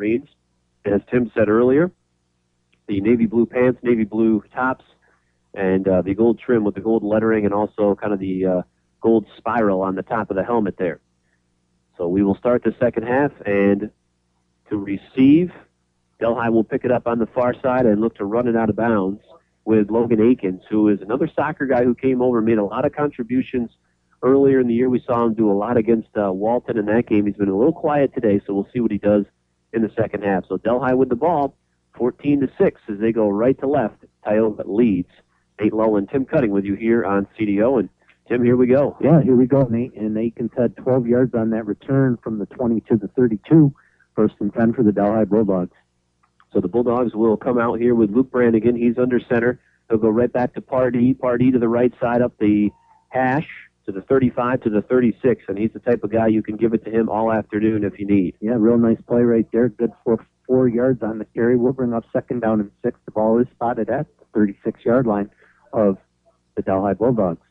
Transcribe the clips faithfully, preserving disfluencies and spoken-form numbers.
Wolverines. As Tim said earlier, the navy blue pants, navy blue tops, and uh, the gold trim with the gold lettering and also kind of the uh, gold spiral on the top of the helmet there. So we will start the second half, and to receive, Delhi will pick it up on the far side and look to run it out of bounds with Logan Akins, who is another soccer guy who came over, made a lot of contributions earlier in the year. We saw him do a lot against uh, Walton in that game. He's been a little quiet today, so we'll see what he does in the second half. So Delhi with the ball, fourteen to six as they go right to left. Tioga leads. Nate Lowe and Tim Cutting with you here on C D O. And Tim, here we go. Yeah, here we go, Nate. And Akins had twelve yards on that return from the twenty to the thirty-two. First and ten for the Delhi Bulldogs. So the Bulldogs will come out here with Luke Brannigan. He's under center. He'll go right back to Pardee. Pardee to the right side up the hash to the thirty-five to the thirty-six. And he's the type of guy you can give it to him all afternoon if you need. Yeah, real nice play right there. Good for four yards on the carry. We'll bring up second down and six. The ball is spotted at the thirty-six-yard line of the Delhi Bulldogs.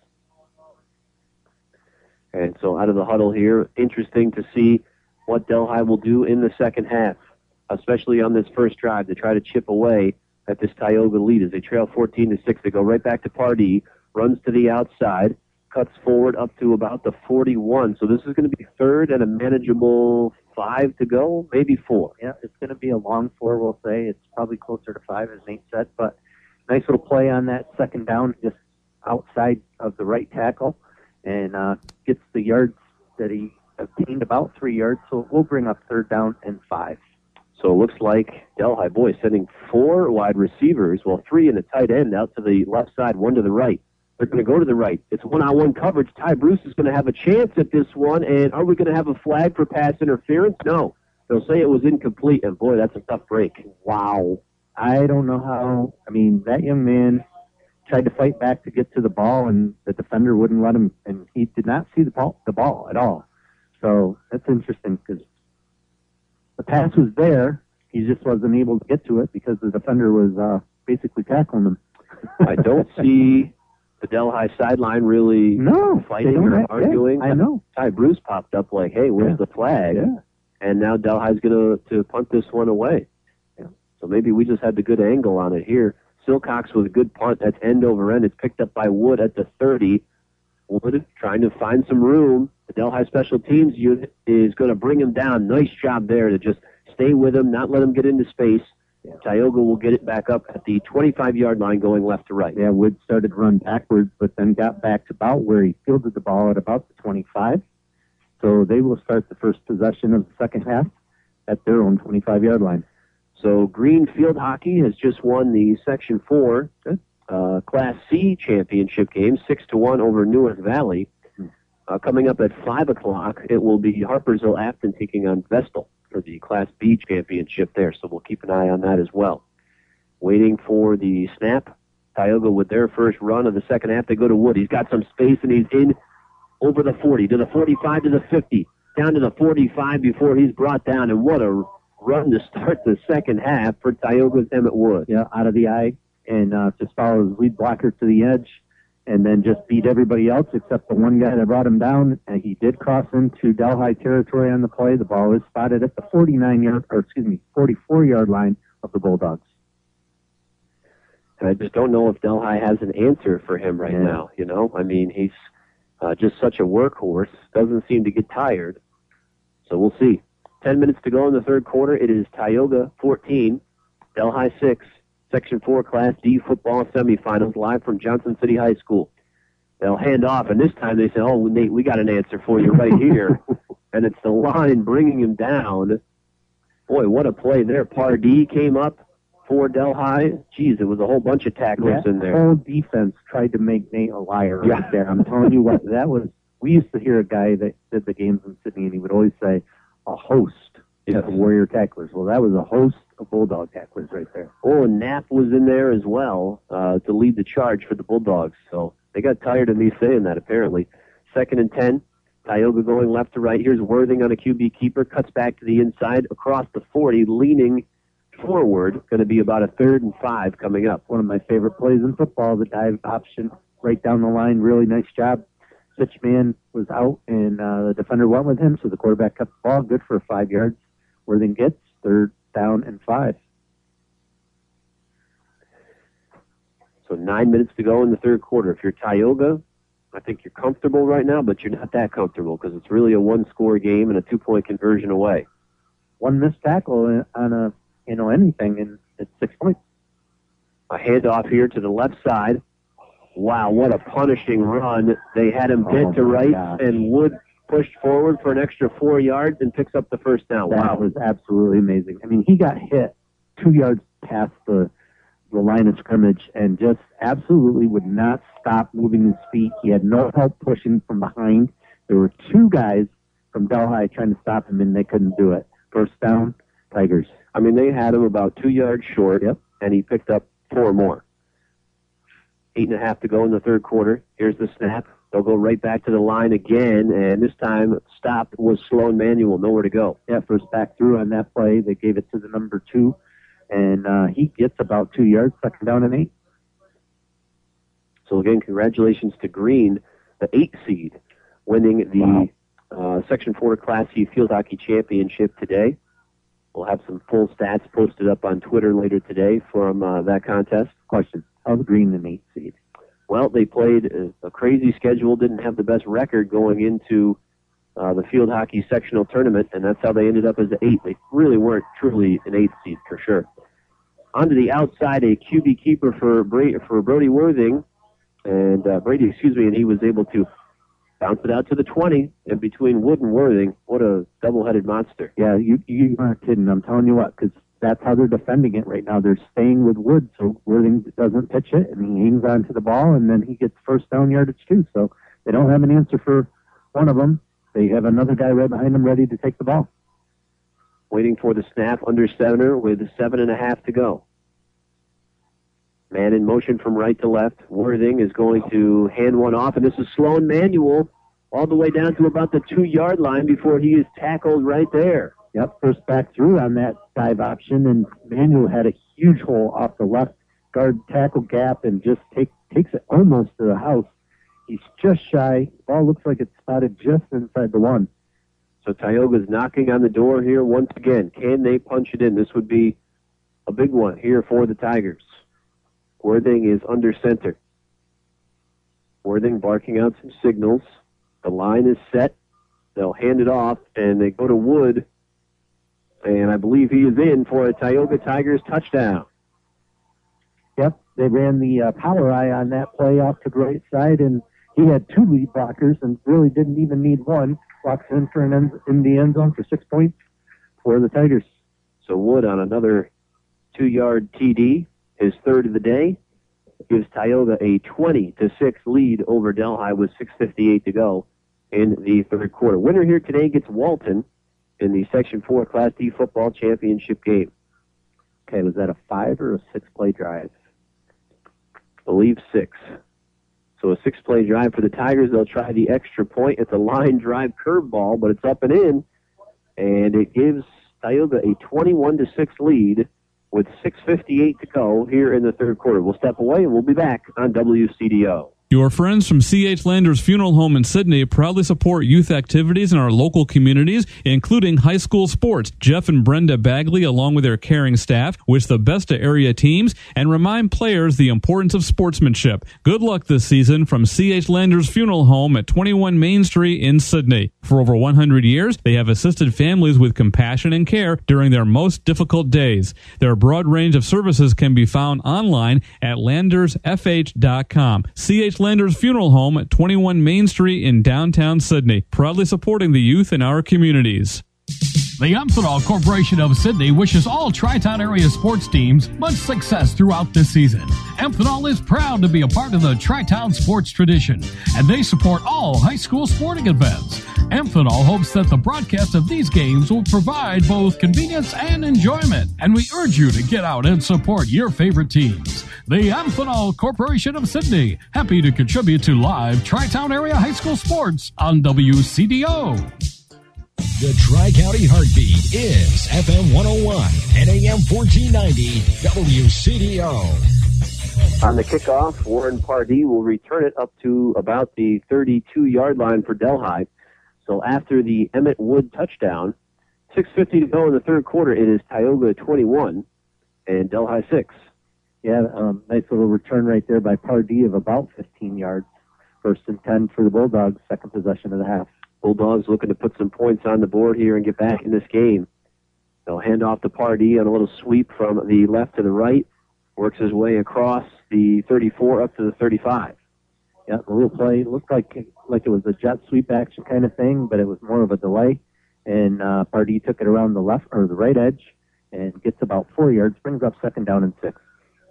And so out of the huddle here, interesting to see what Delhi will do in the second half, especially on this first drive to try to chip away at this Tioga lead as they trail fourteen to six. They go right back to Pardee, runs to the outside, cuts forward up to about the forty-one. So this is going to be third and a manageable five to go, maybe four. Yeah, it's going to be a long four, we'll say. It's probably closer to five, as Nate said. But nice little play on that second down, just outside of the right tackle, and uh, gets the yards that he obtained, about three yards. So we'll bring up third down and five. So it looks like Delhi boys sending four wide receivers, well, three and a tight end out to the left side, one to the right. They're going to go to the right. It's one-on-one coverage. Ty Bruce is going to have a chance at this one, and are we going to have a flag for pass interference? No. They'll say it was incomplete, and boy, that's a tough break. Wow. I don't know how. I mean, that young man tried to fight back to get to the ball, and the defender wouldn't let him, and he did not see the ball, the ball at all. So that's interesting because the pass was there. He just wasn't able to get to it because the defender was uh, basically tackling him. I don't see the Delhi sideline really no, fighting or have, arguing. Yeah, I know. Ty Bruce popped up like, hey, where's yeah. the flag? Yeah. And now Delhi's going to to punt this one away. Yeah. So maybe we just had the good angle on it here. Silcox with a good punt. That's end over end. It's picked up by Wood at the thirty. Wood trying to find some room. The Delhi special teams unit is going to bring him down. Nice job there to just stay with him, not let him get into space. Yeah. Tioga will get it back up at the twenty-five-yard line going left to right. Yeah, Wood started to run backwards, but then got back to about where he fielded the ball at about the twenty-five. So they will start the first possession of the second half at their own twenty-five-yard line. So Green Field Hockey has just won the Section four uh, Class C championship game, six to one over Newark Valley. Uh, coming up at five o'clock, it will be Harpersville-Afton taking on Vestal for the Class B championship there, so we'll keep an eye on that as well. Waiting for the snap. Tioga with their first run of the second half. They go to Wood. He's got some space, and he's in over the forty, to the forty-five, to the fifty, down to the forty-five before he's brought down, and what a run to start the second half for Tioga's Emmett Wood. Yeah, out of the eye, and uh, just follow his lead blocker to the edge, and then just beat everybody else except the one guy that brought him down. And he did cross into Delhi territory on the play. The ball is spotted at the forty-nine-yard, or excuse me, forty-four-yard line of the Bulldogs. And I just don't know if Delhi has an answer for him right yeah. now, you know? I mean, he's uh, just such a workhorse, doesn't seem to get tired. So we'll see. Ten minutes to go in the third quarter. It is Tioga fourteen, Delhi six. Section four Class D football semifinals live from Johnson City High School. They'll hand off, and this time they say, oh, Nate, we got an answer for you right here. And it's the line bringing him down. Boy, what a play there. Pardee came up for Delhi. Jeez, it was a whole bunch of tacklers that in there. The whole defense tried to make Nate a liar right yeah. there. I'm telling you what, that was, we used to hear a guy that did the games in Sydney, and he would always say, a host yes. of Warrior tacklers. Well, that was a host of Bulldog tacklers right there. Oh, and Knapp was in there as well uh, to lead the charge for the Bulldogs. So they got tired of me saying that, apparently. Second and ten, Tioga going left to right. Here's Worthing on a Q B keeper, cuts back to the inside across the forty, leaning forward. Going to be about a third and five coming up. One of my favorite plays in football, the dive option right down the line. Really nice job. Such man was out, and uh, the defender went with him, so the quarterback kept the ball. Good for five yards. Worthing gets third down and five. So nine minutes to go in the third quarter. If you're Tioga, I think you're comfortable right now, but you're not that comfortable because it's really a one-score game and a two-point conversion away. One missed tackle on a, you know, anything, and it's six points. A handoff here to the left side. Wow, what a punishing run. They had him dead oh to right, gosh. and Wood pushed forward for an extra four yards and picks up the first down. That Wow. was absolutely amazing. I mean, he got hit two yards past the the line of scrimmage and just absolutely would not stop moving his feet. He had no help pushing from behind. There were two guys from Delhi trying to stop him, and they couldn't do it. First down, Tigers. I mean, they had him about two yards short, Yep. and he picked up four more. Eight and a half to go in the third quarter. Here's the snap. They'll go right back to the line again, and this time stopped was Sloan Manuel, nowhere to go. Yeah, first back through on that play. They gave it to the number two, and uh, he gets about two yards, second down and eight. So again, congratulations to Green, the eight seed, winning the Wow. uh, Section four Class C Field Hockey Championship today. We'll have some full stats posted up on Twitter later today from uh, that contest. Question, how's Green an eight seed? Well, they played a, a crazy schedule, didn't have the best record going into uh, the field hockey sectional tournament, and that's how they ended up as the eight. They really weren't truly an eight seed for sure. Onto the outside, a Q B keeper for Bra- for Brody Worthing, and uh, Brady, excuse me, and he was able to bounce it out to the twenty, and between Wood and Worthing, what a double-headed monster. Yeah, you you aren't kidding. I'm telling you what, because that's how they're defending it right now. They're staying with Wood, so Worthing doesn't pitch it, and he hangs on to the ball, and then he gets first down yardage too. So they don't have an answer for one of them. They have another guy right behind them ready to take the ball. Waiting for the snap under center with seven and a half to go. Man in motion from right to left. Worthing is going to hand one off, and this is Sloan Manuel all the way down to about the two-yard line before he is tackled right there. Yep, first back through on that dive option, and Manuel had a huge hole off the left guard tackle gap and just take, takes it almost to the house. He's just shy. The ball looks like it's spotted just inside the one. So Tioga's knocking on the door here once again. Can they punch it in? This would be a big one here for the Tigers. Worthing is under center. Worthing barking out some signals. The line is set. They'll hand it off, and they go to Wood. And I believe he is in for a Tioga Tigers touchdown. Yep, they ran the uh, power eye on that play off to the right side, and he had two lead blockers and really didn't even need one. Walks in for an end, in the end zone for six points for the Tigers. So Wood on another two-yard T D, his third of the day, gives Tioga a twenty to six lead over Delhi with six fifty-eight to go in the third quarter. Winner here today gets Walton in the Section four Class D football championship game. Okay, was that a five or a six-play drive? I believe six. So a six-play drive for the Tigers. They'll try the extra point. It's a line drive curveball, but it's up and in, and it gives Tioga a twenty-one to six lead with six fifty-eight to go here in the third quarter. We'll step away, and we'll be back on W C D O. Your friends from C H Landers Funeral Home in Sydney proudly support youth activities in our local communities, including high school sports. Jeff and Brenda Bagley, along with their caring staff, wish the best to area teams and remind players the importance of sportsmanship. Good luck this season from C H Landers Funeral Home at twenty-one Main Street in Sydney. For over one hundred years, they have assisted families with compassion and care during their most difficult days. Their broad range of services can be found online at landers f h dot com. C H Landers Funeral Home at twenty-one Main Street in downtown Sydney, proudly supporting the youth in our communities. The Amphenol Corporation of Sydney wishes all Tri-Town area sports teams much success throughout this season. Amphenol is proud to be a part of the Tri-Town sports tradition, and they support all high school sporting events. Amphenol hopes that the broadcast of these games will provide both convenience and enjoyment, and we urge you to get out and support your favorite teams. The Amphenol Corporation of Sydney, happy to contribute to live Tri-Town area high school sports on W C D O. The Tri-County Heartbeat is F M one oh one and A M fourteen ninety W C D O. On the kickoff, Warren Pardee will return it up to about the thirty-two-yard line for Delhi. So after the Emmett Wood touchdown, six fifty to go in the third quarter. It is Tioga twenty-one and Delhi six. Yeah, um, nice little return right there by Pardee of about fifteen yards. First and ten for the Bulldogs, second possession of the half. Bulldogs looking to put some points on the board here and get back in this game. They'll hand off to Pardee on a little sweep from the left to the right. Works his way across the thirty-four up to the thirty-five. Yeah, the little play looked like like it was a jet sweep action kind of thing, but it was more of a delay. And uh, Pardee took it around the left or the right edge and gets about four yards, brings up second down and six.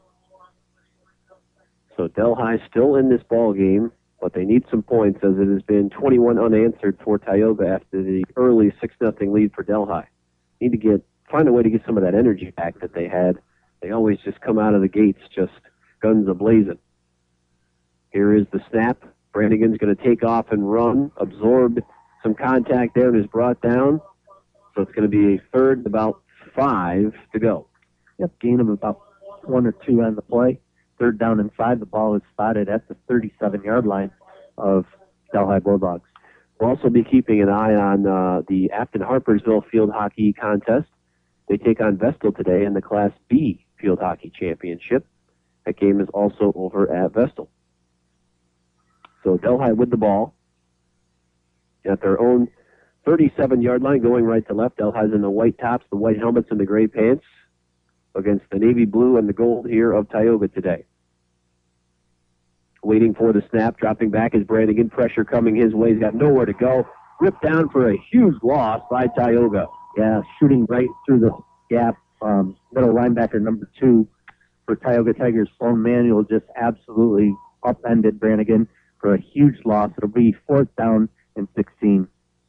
So Delhi still in this ball game, but they need some points as it has been twenty-one unanswered for Tioga after the early six nothing lead for Delhi. Need to get find a way to get some of that energy back that they had. They always just come out of the gates just guns a-blazing. Here is the snap. Brannigan's going to take off and run, absorbed some contact there and is brought down. So it's going to be a third, about five to go. Yep, gain of about one or two on the play. Third down and five, the ball is spotted at the thirty-seven-yard line of Delhi Bulldogs. We'll also be keeping an eye on uh, the Afton-Harpersville field hockey contest. They take on Vestal today in the Class B field hockey championship. That game is also over at Vestal. So Delhi with the ball at their own thirty-seven-yard line, going right to left. Delhi's in the white tops, the white helmets, and the gray pants against the navy blue and the gold here of Tioga today. Waiting for the snap, dropping back is Brannigan. Pressure coming his way. He's got nowhere to go. Ripped down for a huge loss by Tioga. Yeah, shooting right through the gap. Um, middle linebacker number two for Tioga Tigers, Sloan Manuel, just absolutely upended Brannigan for a huge loss. It'll be fourth down and sixteen.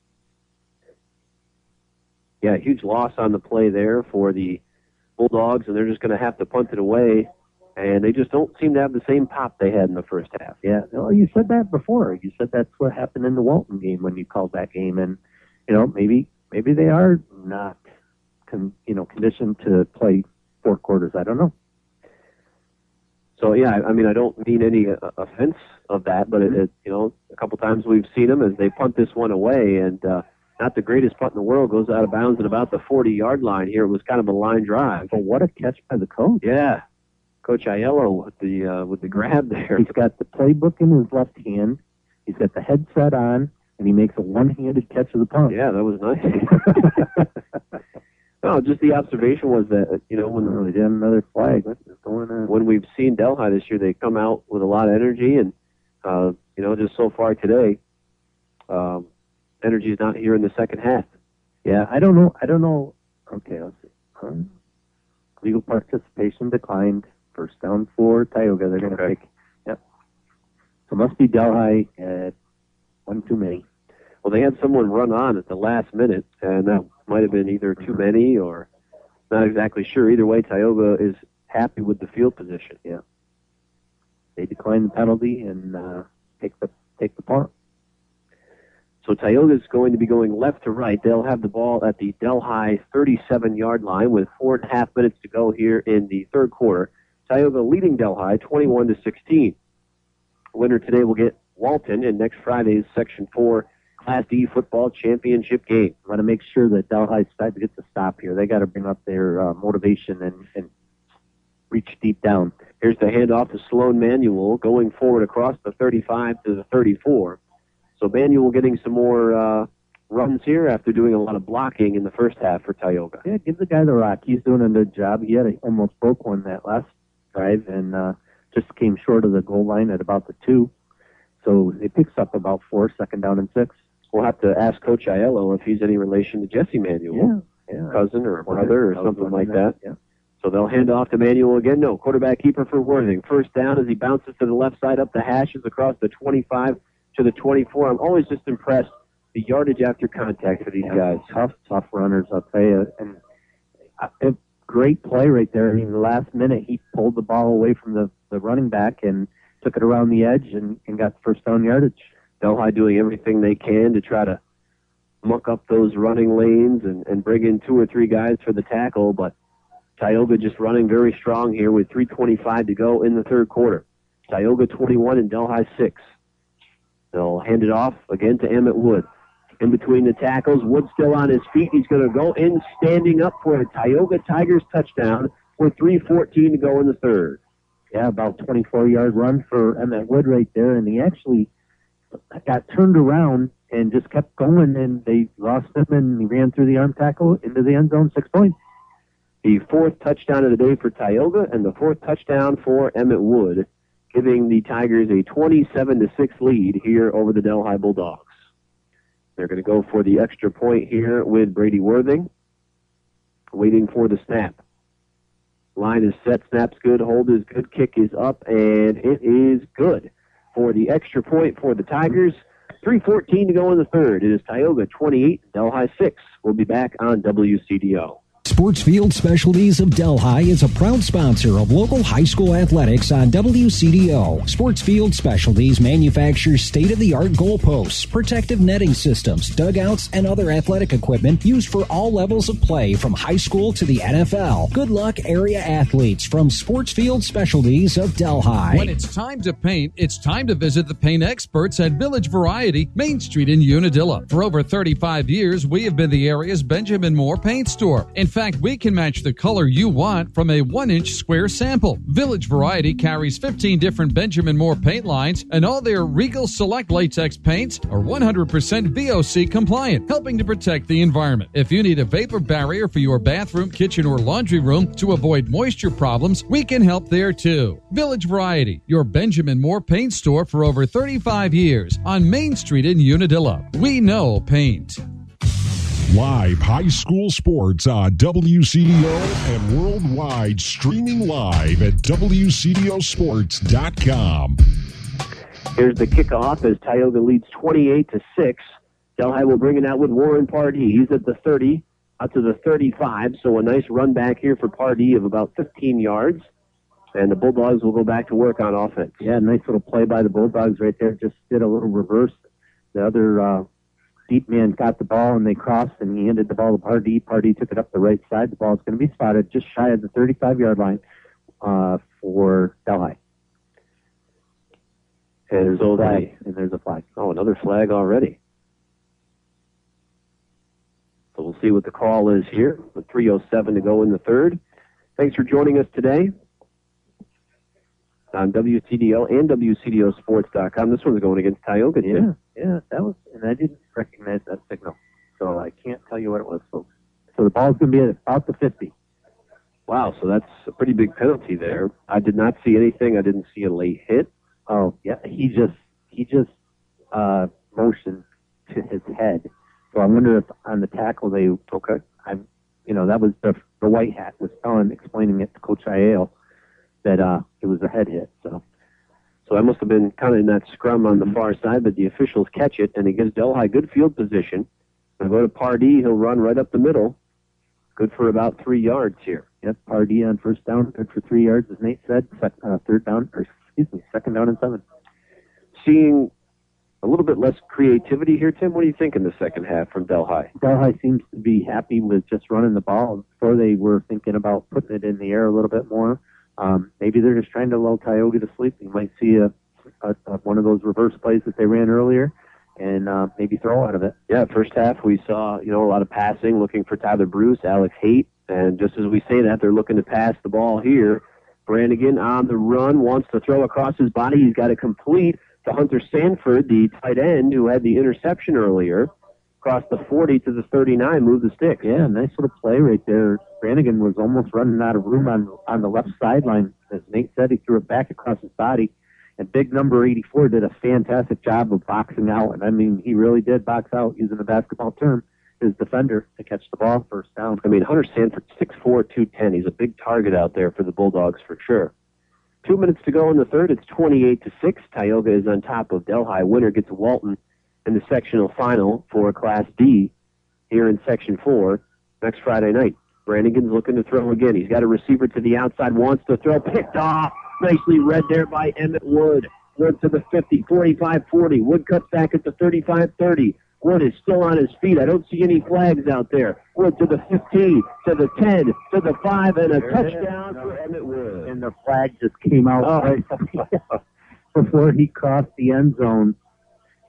Yeah, huge loss on the play there for the Bulldogs, and they're just going to have to punt it away. And they just don't seem to have the same pop they had in the first half. Yeah, well, you said that before. You said that's what happened in the Walton game when you called that game, and you know maybe maybe they are not, con, you know, conditioned to play four quarters. I don't know. So yeah, I mean, I don't mean any uh, offense of that, but it, it, you know, a couple times we've seen them as they punt this one away, and uh, not the greatest punt in the world, goes out of bounds at about the forty-yard line. Here it was kind of a line drive. But what a catch by the coach! Yeah. Coach Aiello with the uh, with the grab there. He's got the playbook in his left hand. He's got the headset on, and he makes a one-handed catch of the punt. Yeah, that was nice. No, just the observation was that, you know, when oh, they did another flag. What's going on? When we've seen Delhi this year, they come out with a lot of energy, and uh, you know, just so far today, um, energy is not here in the second half. Yeah, I don't know. I don't know. Okay, let's see. Huh? Legal participation declined. First down for Tioga. They're going to okay. pick. Yep. So must be Delhi at one too many. Well, they had someone run on at the last minute, and that might have been either too many or not exactly sure. Either way, Tioga is happy with the field position. Yeah. They decline the penalty and uh, take the take the punt. So Tioga is going to be going left to right. They'll have the ball at the Delhi thirty-seven-yard line with four and a half minutes to go here in the third quarter. Tioga leading Delhi twenty-one to sixteen. Winner today will get Walton in next Friday's Section four Class D football championship game. I want to make sure that Delhi gets a stop here. They got to bring up their uh, motivation and, and reach deep down. Here's the handoff to Sloan Manuel going forward across the thirty-five to the thirty-four. So Manuel getting some more uh, runs here after doing a lot of blocking in the first half for Tioga. Yeah, give the guy the rock. He's doing a good job. He had a, almost broke one that last drive and uh, just came short of the goal line at about the two. So it picks up about four, second down and six. We'll have to ask Coach Aiello if he's any relation to Jesse Manuel, yeah, yeah. cousin or brother or something like that. Yeah. So they'll hand off to Manuel again. No, quarterback keeper for Worthing. First down as he bounces to the left side up the hashes across the twenty-five to the twenty-four. I'm always just impressed the yardage after contact for these yeah, guys. Tough, tough runners, I'll tell you. And a great play right there. I mean, the last minute he pulled the ball away from the, the running back and took it around the edge and, and got the first down yardage. Delhi doing everything they can to try to muck up those running lanes and, and bring in two or three guys for the tackle, but Tioga just running very strong here with three twenty-five to go in the third quarter. Tioga twenty-one and Delhi six. They'll hand it off again to Emmett Wood. in between the tackles. Wood still on his feet. He's going to go in standing up for a Tioga Tigers touchdown with three fourteen to go in the third. Yeah, about twenty-four-yard run for Emmett Wood right there, and he actually got turned around and just kept going, and they lost him, and he ran through the arm tackle into the end zone, six points. The fourth touchdown of the day for Tioga, and the fourth touchdown for Emmett Wood, giving the Tigers a twenty-seven to six lead here over the Delhi Bulldogs. They're going to go for the extra point here with Brady Worthing, waiting for the snap. Line is set, snap's good, hold is good, kick is up, and it is good for the extra point for the Tigers. three fourteen to go in the third. It is Tioga twenty-eight, Delhi six. We'll be back on W C D O. Sportsfield Specialties of Delhi is a proud sponsor of local high school athletics on W C D O. Sportsfield Specialties manufactures state-of-the-art goalposts, protective netting systems, dugouts, and other athletic equipment used for all levels of play from high school to the N F L. Good luck, area athletes from Sportsfield Specialties of Delhi. When it's time to paint, it's time to visit the paint experts at Village Variety, Main Street in Unadilla. For over thirty-five years, we have been the area's Benjamin Moore paint store. In fact, we can match the color you want from a one-inch square sample. Village Variety carries fifteen different Benjamin Moore paint lines, and all their Regal Select latex paints are one hundred percent V O C compliant, helping to protect the environment. If you need a vapor barrier for your bathroom, kitchen, or laundry room to avoid moisture problems, we can help there too. Village Variety, your Benjamin Moore paint store for over thirty-five years on Main Street in Unadilla. We know paint. Live high school sports on W C D O and worldwide, streaming live at W C D O sports dot com. Here's the kickoff as Tioga leads twenty-eight to six. Delhi will bring it out with Warren Pardee. He's at the thirty, out to the thirty-five, so a nice run back here for Pardee of about fifteen yards. And the Bulldogs will go back to work on offense. Yeah, nice little play by the Bulldogs right there. Just did a little reverse. The other uh, deep man got the ball, and they crossed, and he handed the ball to Pardee. Pardee took it up the right side. The ball is going to be spotted just shy of the thirty-five-yard line uh, for Delhi. And so flag, and there's a flag. Oh, another flag already. So we'll see what the call is here with three oh seven to go in the third. Thanks for joining us today on W C D O and W C D O sports dot com. This one's going against Tioga. Yeah, too. yeah, that was, and I didn't recognize that signal, so I can't tell you what it was, folks. So the ball's going to be at about the fifty. Wow, so that's a pretty big penalty there. I did not see anything. I didn't see a late hit. Oh, yeah, he just he just uh, motioned to his head. So I wonder if on the tackle they okay. I, you know, that was the the white hat was telling, explaining it to Coach Aiel that uh, it was a head hit. So, so that must have been kind of in that scrum on the far side, but the officials catch it and it gives Delhi good field position. They'll go to Pardee. He'll run right up the middle. Good for about three yards here. Yep, Pardee on first down, good for three yards, as Nate said. Sec, uh, third down, or excuse me, second down and seven. Seeing a little bit less creativity here, Tim. What do you think in the second half from Delhi? Delhi seems to be happy with just running the ball. Before they were thinking about putting it in the air a little bit more. Um, maybe they're just trying to lull Tioga to sleep. You might see a, a, a one of those reverse plays that they ran earlier, and uh, maybe throw out of it. Yeah, first half we saw you know a lot of passing, looking for Tyler Bruce, Alex Haight, and just as we say that, they're looking to pass the ball here. Brannigan on the run, wants to throw across his body. He's got it complete to Hunter Sanford, the tight end who had the interception earlier. Across the forty to the thirty-nine, move the sticks. Yeah, nice little play right there. Brannigan was almost running out of room on, on the left sideline. As Nate said, he threw it back across his body. And big number eighty-four did a fantastic job of boxing out. And, I mean, he really did box out, using a basketball term, his defender to catch the ball first down. I mean, Hunter Sanford, six four, two ten. He's a big target out there for the Bulldogs for sure. Two minutes to go in the third. It's twenty-eight to six. Tioga is on top of Delhi. Winner gets Walton in the sectional final for Class D here in Section four next Friday night. Brannigan's looking to throw again. He's got a receiver to the outside, wants to throw, picked off. Nicely read there by Emmett Wood. Wood to the fifty, forty-five forty. Wood cuts back at the thirty-five thirty. Wood is still on his feet. I don't see any flags out there. Wood to the fifteen, to the ten, to the five, and a touchdown for Emmett Wood. And the flag just came out oh. right before he crossed the end zone.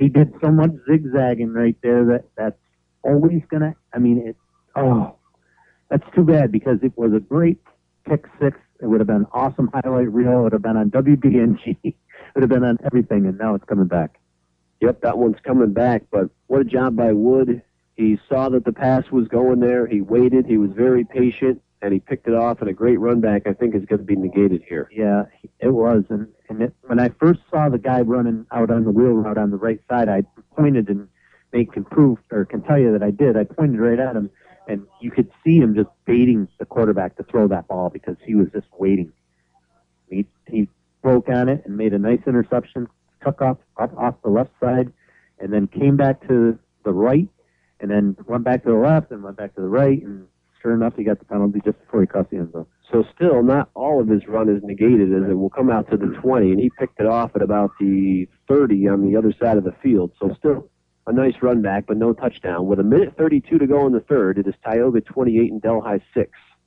he did so much zigzagging right there that that's always going to, I mean, it, oh, that's too bad because it was a great pick six. It would have been an awesome highlight reel. It would have been on W B N G. It would have been on everything, and now it's coming back. Yep, that one's coming back, but what a job by Wood. He saw that the pass was going there. He waited. He was very patient, and he picked it off, and a great run back, I think, is going to be negated here. Yeah, it was. And, and it, when I first saw the guy running out on the wheel route on the right side, I pointed and Nate can prove or can tell you that I did. I pointed right at him, and you could see him just baiting the quarterback to throw that ball because he was just waiting. He, he broke on it and made a nice interception, took off up off the left side, and then came back to the right, and then went back to the left and went back to the right, and sure enough, he got the penalty just before he crossed the end zone. So still, not all of his run is negated, as it will come out to the twenty, and he picked it off at about the thirty on the other side of the field. So still a nice run back, but no touchdown. With a minute thirty-two to go in the third, it is Tioga twenty-eight and Delhi six.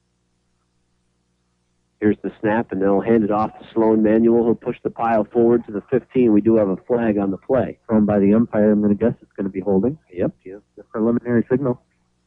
Here's the snap, and they'll hand it off to Sloan Manuel. He'll push the pile forward to the fifteen. We do have a flag on the play. Thrown by the umpire. I'm going to guess it's going to be holding. Yep. Yep. The preliminary signal.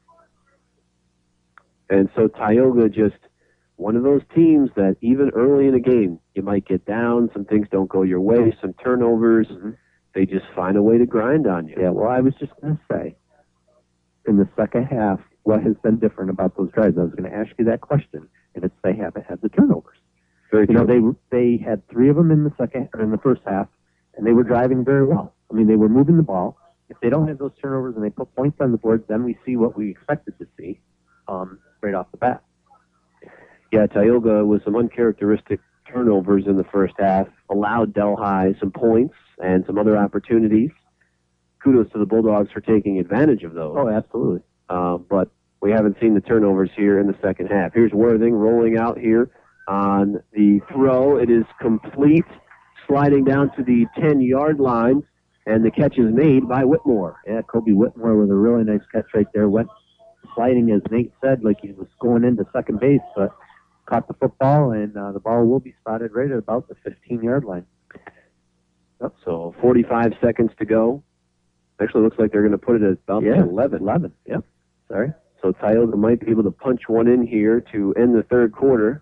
And so Tioga just one of those teams that even early in a game, you might get down, some things don't go your way, some turnovers. Mm-hmm. They just find a way to grind on you. Yeah, well, I was just going to say, in the second half, what has been different about those drives? I was going to ask you that question, and it's they haven't had the turnovers. Very you true. know, they they had three of them in the second or in the first half, and they were driving very well. I mean, they were moving the ball. If they don't have those turnovers and they put points on the board, then we see what we expected to see um, right off the bat. Yeah, Tioga with some uncharacteristic turnovers in the first half allowed Delhi some points and some other opportunities. Kudos to the Bulldogs for taking advantage of those. Oh, absolutely. Uh, but we haven't seen the turnovers here in the second half. Here's Worthing rolling out here on the throw. It is complete, sliding down to the ten-yard line, and the catch is made by Whitmore. Yeah, Kobe Whitmore with a really nice catch right there. Went sliding, as Nate said, like he was going into second base, but caught the football, and uh, the ball will be spotted right at about the fifteen-yard line. Yep, so forty-five seconds to go. Actually, looks like they're going to put it at about yeah, eleven. eleven, yep. Sorry. So Tioga might be able to punch one in here to end the third quarter.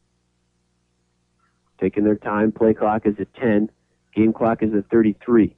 Taking their time. Play clock is at ten. Game clock is at thirty-three.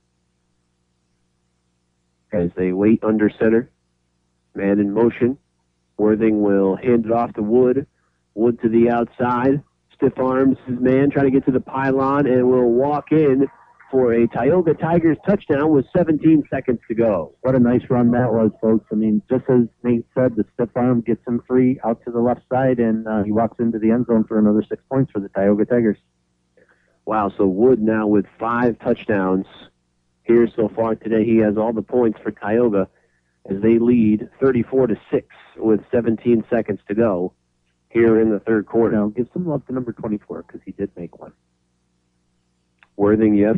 As they wait under center. Man in motion. Worthing will hand it off to Wood. Wood to the outside. Stiff arms his man, trying to get to the pylon, and will walk in for a Tioga Tigers touchdown with seventeen seconds to go. What a nice run that was, folks. I mean, just as Nate said, the stiff arm gets him free out to the left side, and uh, he walks into the end zone for another six points for the Tioga Tigers. Wow, so Wood now with five touchdowns here so far today. He has all the points for Tioga as they lead thirty-four to six with seventeen seconds to go here in the third quarter. Now, give some love to number twenty-four because he did make one. Worthing, yes,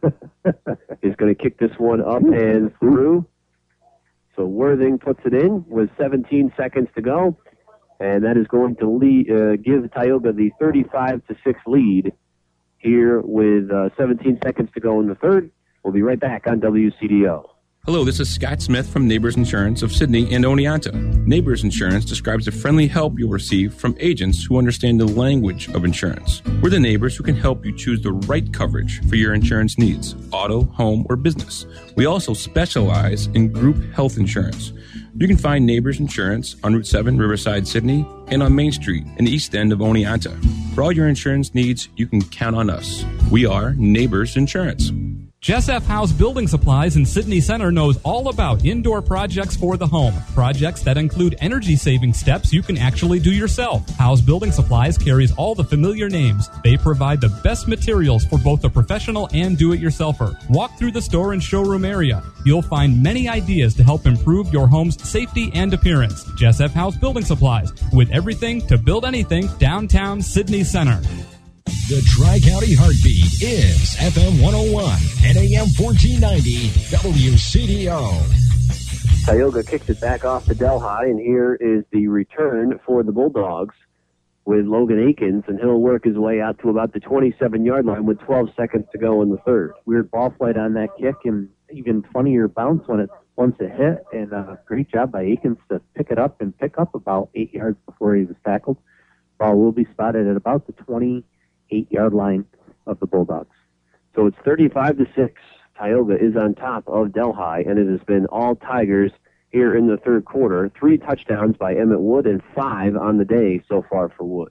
is going to kick this one up and through. So Worthing puts it in with seventeen seconds to go, and that is going to lead, uh, give Tioga the thirty-five to six lead here with uh, seventeen seconds to go in the third. We'll be right back on W C D O. Hello, this is Scott Smith from Neighbors Insurance of Sydney and Oneonta. Neighbors Insurance describes the friendly help you'll receive from agents who understand the language of insurance. We're the neighbors who can help you choose the right coverage for your insurance needs, auto, home, or business. We also specialize in group health insurance. You can find Neighbors Insurance on Route seven, Riverside, Sydney, and on Main Street in the east end of Oneonta. For all your insurance needs, you can count on us. We are Neighbors Insurance. Jessef House Building Supplies in Sydney Center knows all about indoor projects for the home. Projects that include energy-saving steps you can actually do yourself. House Building Supplies carries all the familiar names. They provide the best materials for both the professional and do-it-yourselfer. Walk through the store and showroom area. You'll find many ideas to help improve your home's safety and appearance. Jessef House Building Supplies, with everything to build anything downtown Sydney Center. The Tri-County Heartbeat is F M one oh one and A M fourteen ninety W C D O. Tioga kicks it back off to Delhi, and here is the return for the Bulldogs with Logan Akins, and he'll work his way out to about the twenty-seven-yard line with twelve seconds to go in the third. Weird ball flight on that kick, and even funnier bounce when it once it hit, and uh, great job by Akins to pick it up and pick up about eight yards before he was tackled. Ball will be spotted at about the twenty-eight-yard line of the Bulldogs. So it's thirty-five to six. Tioga is on top of Delhi, and it has been all Tigers here in the third quarter. Three touchdowns by Emmett Wood and five on the day so far for Wood.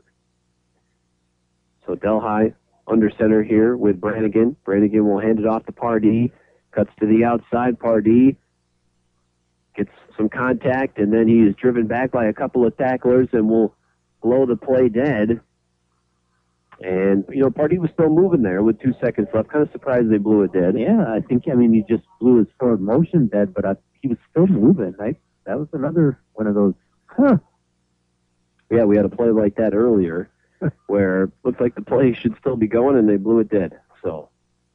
So Delhi under center here with Brannigan. Brannigan will hand it off to Pardee. Cuts to the outside. Pardee gets some contact, and then he is driven back by a couple of tacklers and will blow the play dead. And, you know, Pardee was still moving there with two seconds left. Kind of surprised they blew it dead. Yeah, I think, I mean, he just blew his forward motion dead, but I, he was still moving. I, that was another one of those, huh. Yeah, we had a play like that earlier where it looks like the play should still be going, and they blew it dead. So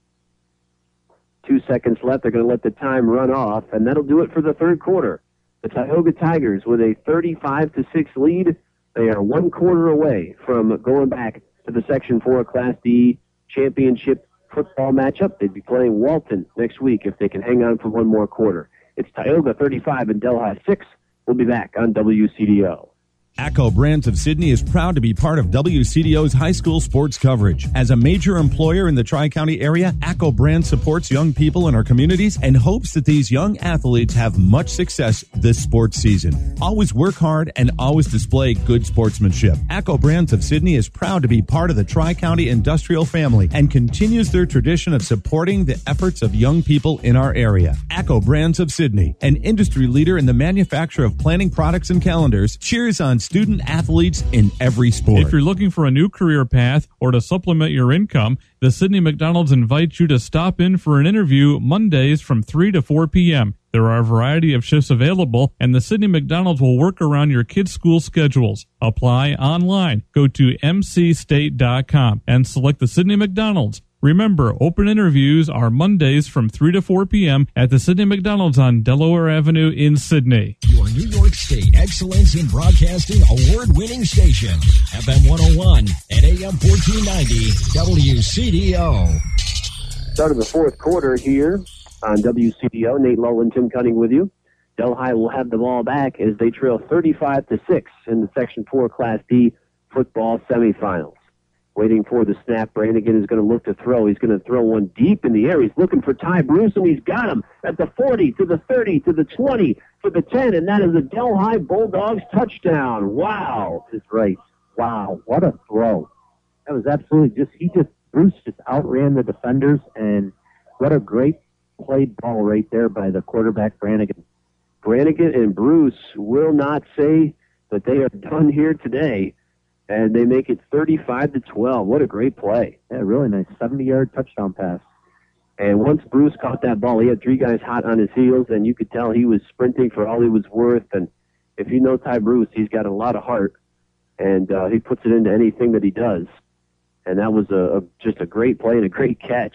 two seconds left. They're going to let the time run off, and that'll do it for the third quarter. The Tioga Tigers with a thirty-five to six lead. They are one quarter away from going back to the Section four Class D championship football matchup. They'd be playing Walton next week if they can hang on for one more quarter. It's Tioga thirty-five and Delhi six. We'll be back on W C D O. ACCO Brands of Sydney is proud to be part of W C D O's high school sports coverage. As a major employer in the Tri-County area, ACCO Brands supports young people in our communities and hopes that these young athletes have much success this sports season. Always work hard and always display good sportsmanship. ACCO Brands of Sydney is proud to be part of the Tri-County industrial family and continues their tradition of supporting the efforts of young people in our area. ACCO Brands of Sydney, an industry leader in the manufacture of planning products and calendars, cheers on student athletes in every sport. If you're looking for a new career path or to supplement your income, the Sydney McDonald's invites you to stop in for an interview Mondays from three to four p.m. There are a variety of shifts available, and the Sydney McDonald's will work around your kids' school schedules. Apply online. Go to m c state dot com and select the Sydney McDonald's. Remember, open interviews are Mondays from three to four p.m. at the Sydney McDonald's on Delaware Avenue in Sydney. Your New York State Excellence in Broadcasting award-winning station, F M one oh one and A M fourteen ninety, W C D O. Start of the fourth quarter here on W C D O. Nate Lowe and Tim Cunning with you. Delhi will have the ball back as they trail thirty-five to six in the Section four Class D football semifinals. Waiting for the snap. Brannigan is going to look to throw. He's going to throw one deep in the air. He's looking for Ty Bruce, and he's got him at the forty, to the thirty, to the twenty, to the ten, and that is a Delhi Bulldogs touchdown. Wow. That's right. Wow, what a throw. That was absolutely just, he just, Bruce just outran the defenders, and what a great played ball right there by the quarterback, Brannigan. Brannigan and Bruce will not say that they are done here today. And they make it thirty-five to twelve. What a great play. Yeah, really nice seventy-yard touchdown pass. And once Bruce caught that ball, he had three guys hot on his heels, and you could tell he was sprinting for all he was worth. And if you know Ty Bruce, he's got a lot of heart, and uh, he puts it into anything that he does. And that was a, a just a great play and a great catch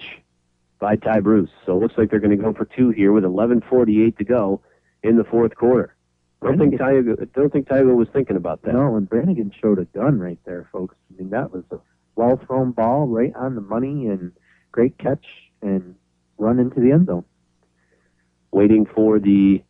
by Ty Bruce. So it looks like they're going to go for two here with eleven forty-eight to go in the fourth quarter. I don't think Tioga, don't think Tioga was thinking about that. No, and Brannigan showed a gun right there, folks. I mean, that was a well-thrown ball right on the money, and great catch and run into the end zone. Waiting for the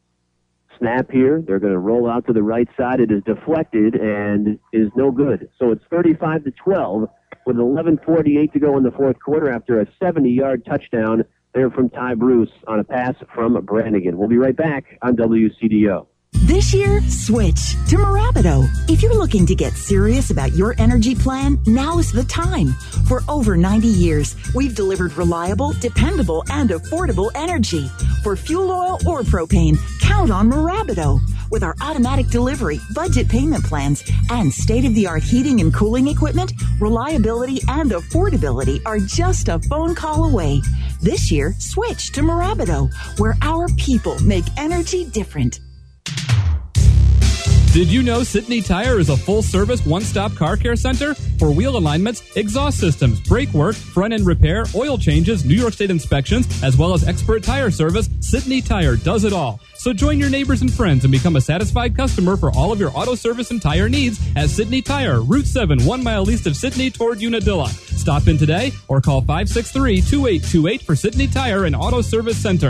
snap here. They're going to roll out to the right side. It is deflected and is no good. So it's thirty-five to twelve with eleven forty-eight to go in the fourth quarter after a seventy-yard touchdown there from Ty Bruce on a pass from Brannigan. We'll be right back on W C D O. This year, switch to Mirabito. If you're looking to get serious about your energy plan, now is the time. For over ninety years, we've delivered reliable, dependable, and affordable energy. For fuel oil or propane, count on Mirabito. With our automatic delivery, budget payment plans, and state-of-the-art heating and cooling equipment, reliability and affordability are just a phone call away. This year, switch to Mirabito, where our people make energy different. Did you know Sydney Tire is a full-service, one-stop car care center? For wheel alignments, exhaust systems, brake work, front-end repair, oil changes, New York State inspections, as well as expert tire service, Sydney Tire does it all. So join your neighbors and friends and become a satisfied customer for all of your auto service and tire needs at Sydney Tire, Route seven, one mile east of Sydney toward Unadilla. Stop in today or call five six three, two eight two eight for Sydney Tire and Auto Service Center.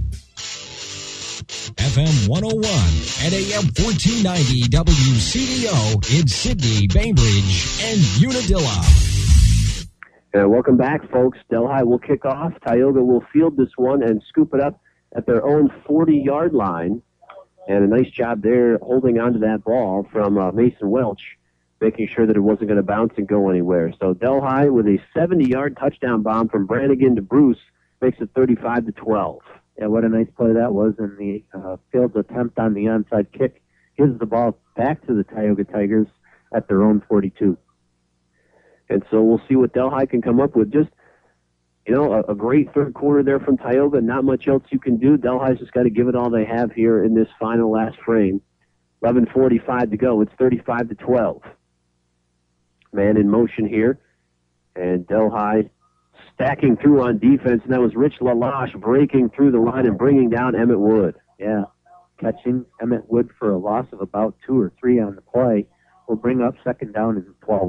F M one oh one and A M fourteen ninety W C D O in Sydney, Bainbridge, and Unadilla. Uh, welcome back, folks. Delhi will kick off. Tioga will field this one and scoop it up at their own forty-yard line. And a nice job there holding onto that ball from uh, Mason Welch, making sure that it wasn't going to bounce and go anywhere. So Delhi with a seventy-yard touchdown bomb from Brannigan to Bruce makes it thirty-five to twelve. Yeah, what a nice play that was. And the uh, field's attempt on the onside kick gives the ball back to the Tioga Tigers at their own forty-two. And so we'll see what Delhi can come up with. Just, you know, a, a great third quarter there from Tioga. Not much else you can do. Delhi's just got to give it all they have here in this final last frame. eleven forty-five to go. It's thirty-five to twelve. Man in motion here. And Delhi stacking through on defense, and that was Rich LaLache breaking through the line and bringing down Emmett Wood. Yeah, catching Emmett Wood for a loss of about two or three on the play will bring up second down and twelve.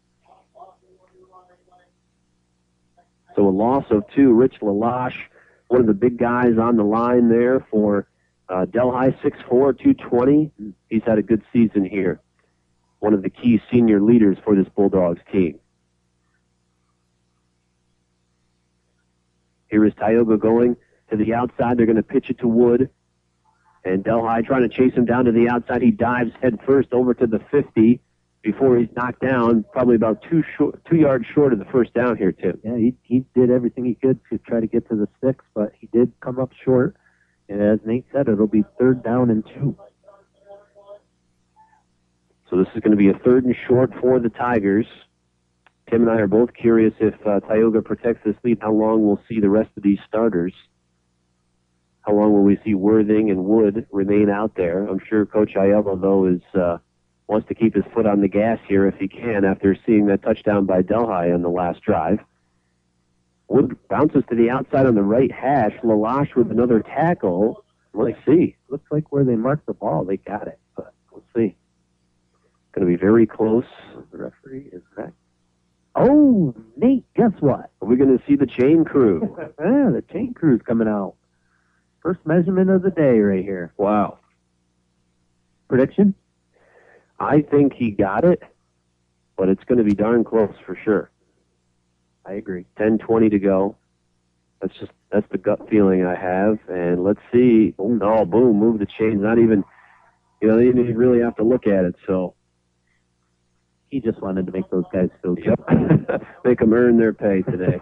So a loss of two. Rich LaLache, one of the big guys on the line there for uh, Delhi, six four, two twenty. He's had a good season here. One of the key senior leaders for this Bulldogs team. Here is Tioga going to the outside. They're going to pitch it to Wood. And Delhi trying to chase him down to the outside. He dives head first over to the fifty before he's knocked down, probably about two short, two yards short of the first down here, Tim. Yeah, he, he did everything he could to try to get to the six, but he did come up short. And as Nate said, it'll be third down and two. So this is going to be a third and short for the Tigers. Tim and I are both curious if uh, Tioga protects this lead, how long we'll see the rest of these starters. How long will we see Worthing and Wood remain out there? I'm sure Coach Aiello, though, is uh, wants to keep his foot on the gas here if he can after seeing that touchdown by Delhi on the last drive. Wood bounces to the outside on the right hash. LaLache with another tackle. Let's see. Looks like where they marked the ball, they got it, but we'll see. Going to be very close. The referee is back. Oh, Nate, guess what? Are we going to see the chain crew? Yeah, the chain crew's coming out. First measurement of the day right here. Wow. Prediction? I think he got it, but it's going to be darn close for sure. I agree. ten twenty to go. That's just, that's the gut feeling I have. And let's see. Oh, no, boom, move the chains. Not even, you know, they didn't even really have to look at it, so. He just wanted to make those guys feel good. Yep. Make them earn their pay today.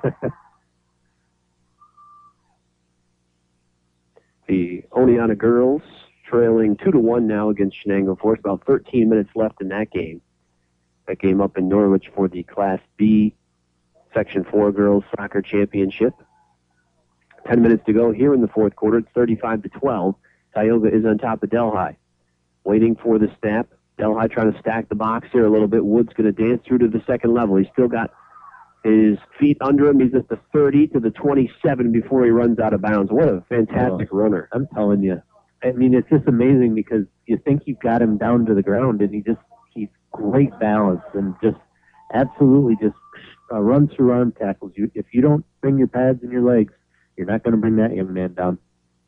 The Oneonta girls trailing two to one now against Shenango Forest. About thirteen minutes left in that game. That game up in Norwich for the Class B Section four Girls Soccer Championship. Ten minutes to go here in the fourth quarter. It's thirty-five to twelve. Tioga is on top of Delhi. Waiting for the snap. Delhi trying to stack the box here a little bit. Wood's going to dance through to the second level. He's still got his feet under him. He's at the thirty to the twenty-seven before he runs out of bounds. What a fantastic oh, runner. I'm telling you. I mean, it's just amazing because you think you've got him down to the ground, and he just keeps great balance and just absolutely just uh, runs through arm tackles. You, if you don't bring your pads in your legs, you're not going to bring that young man down.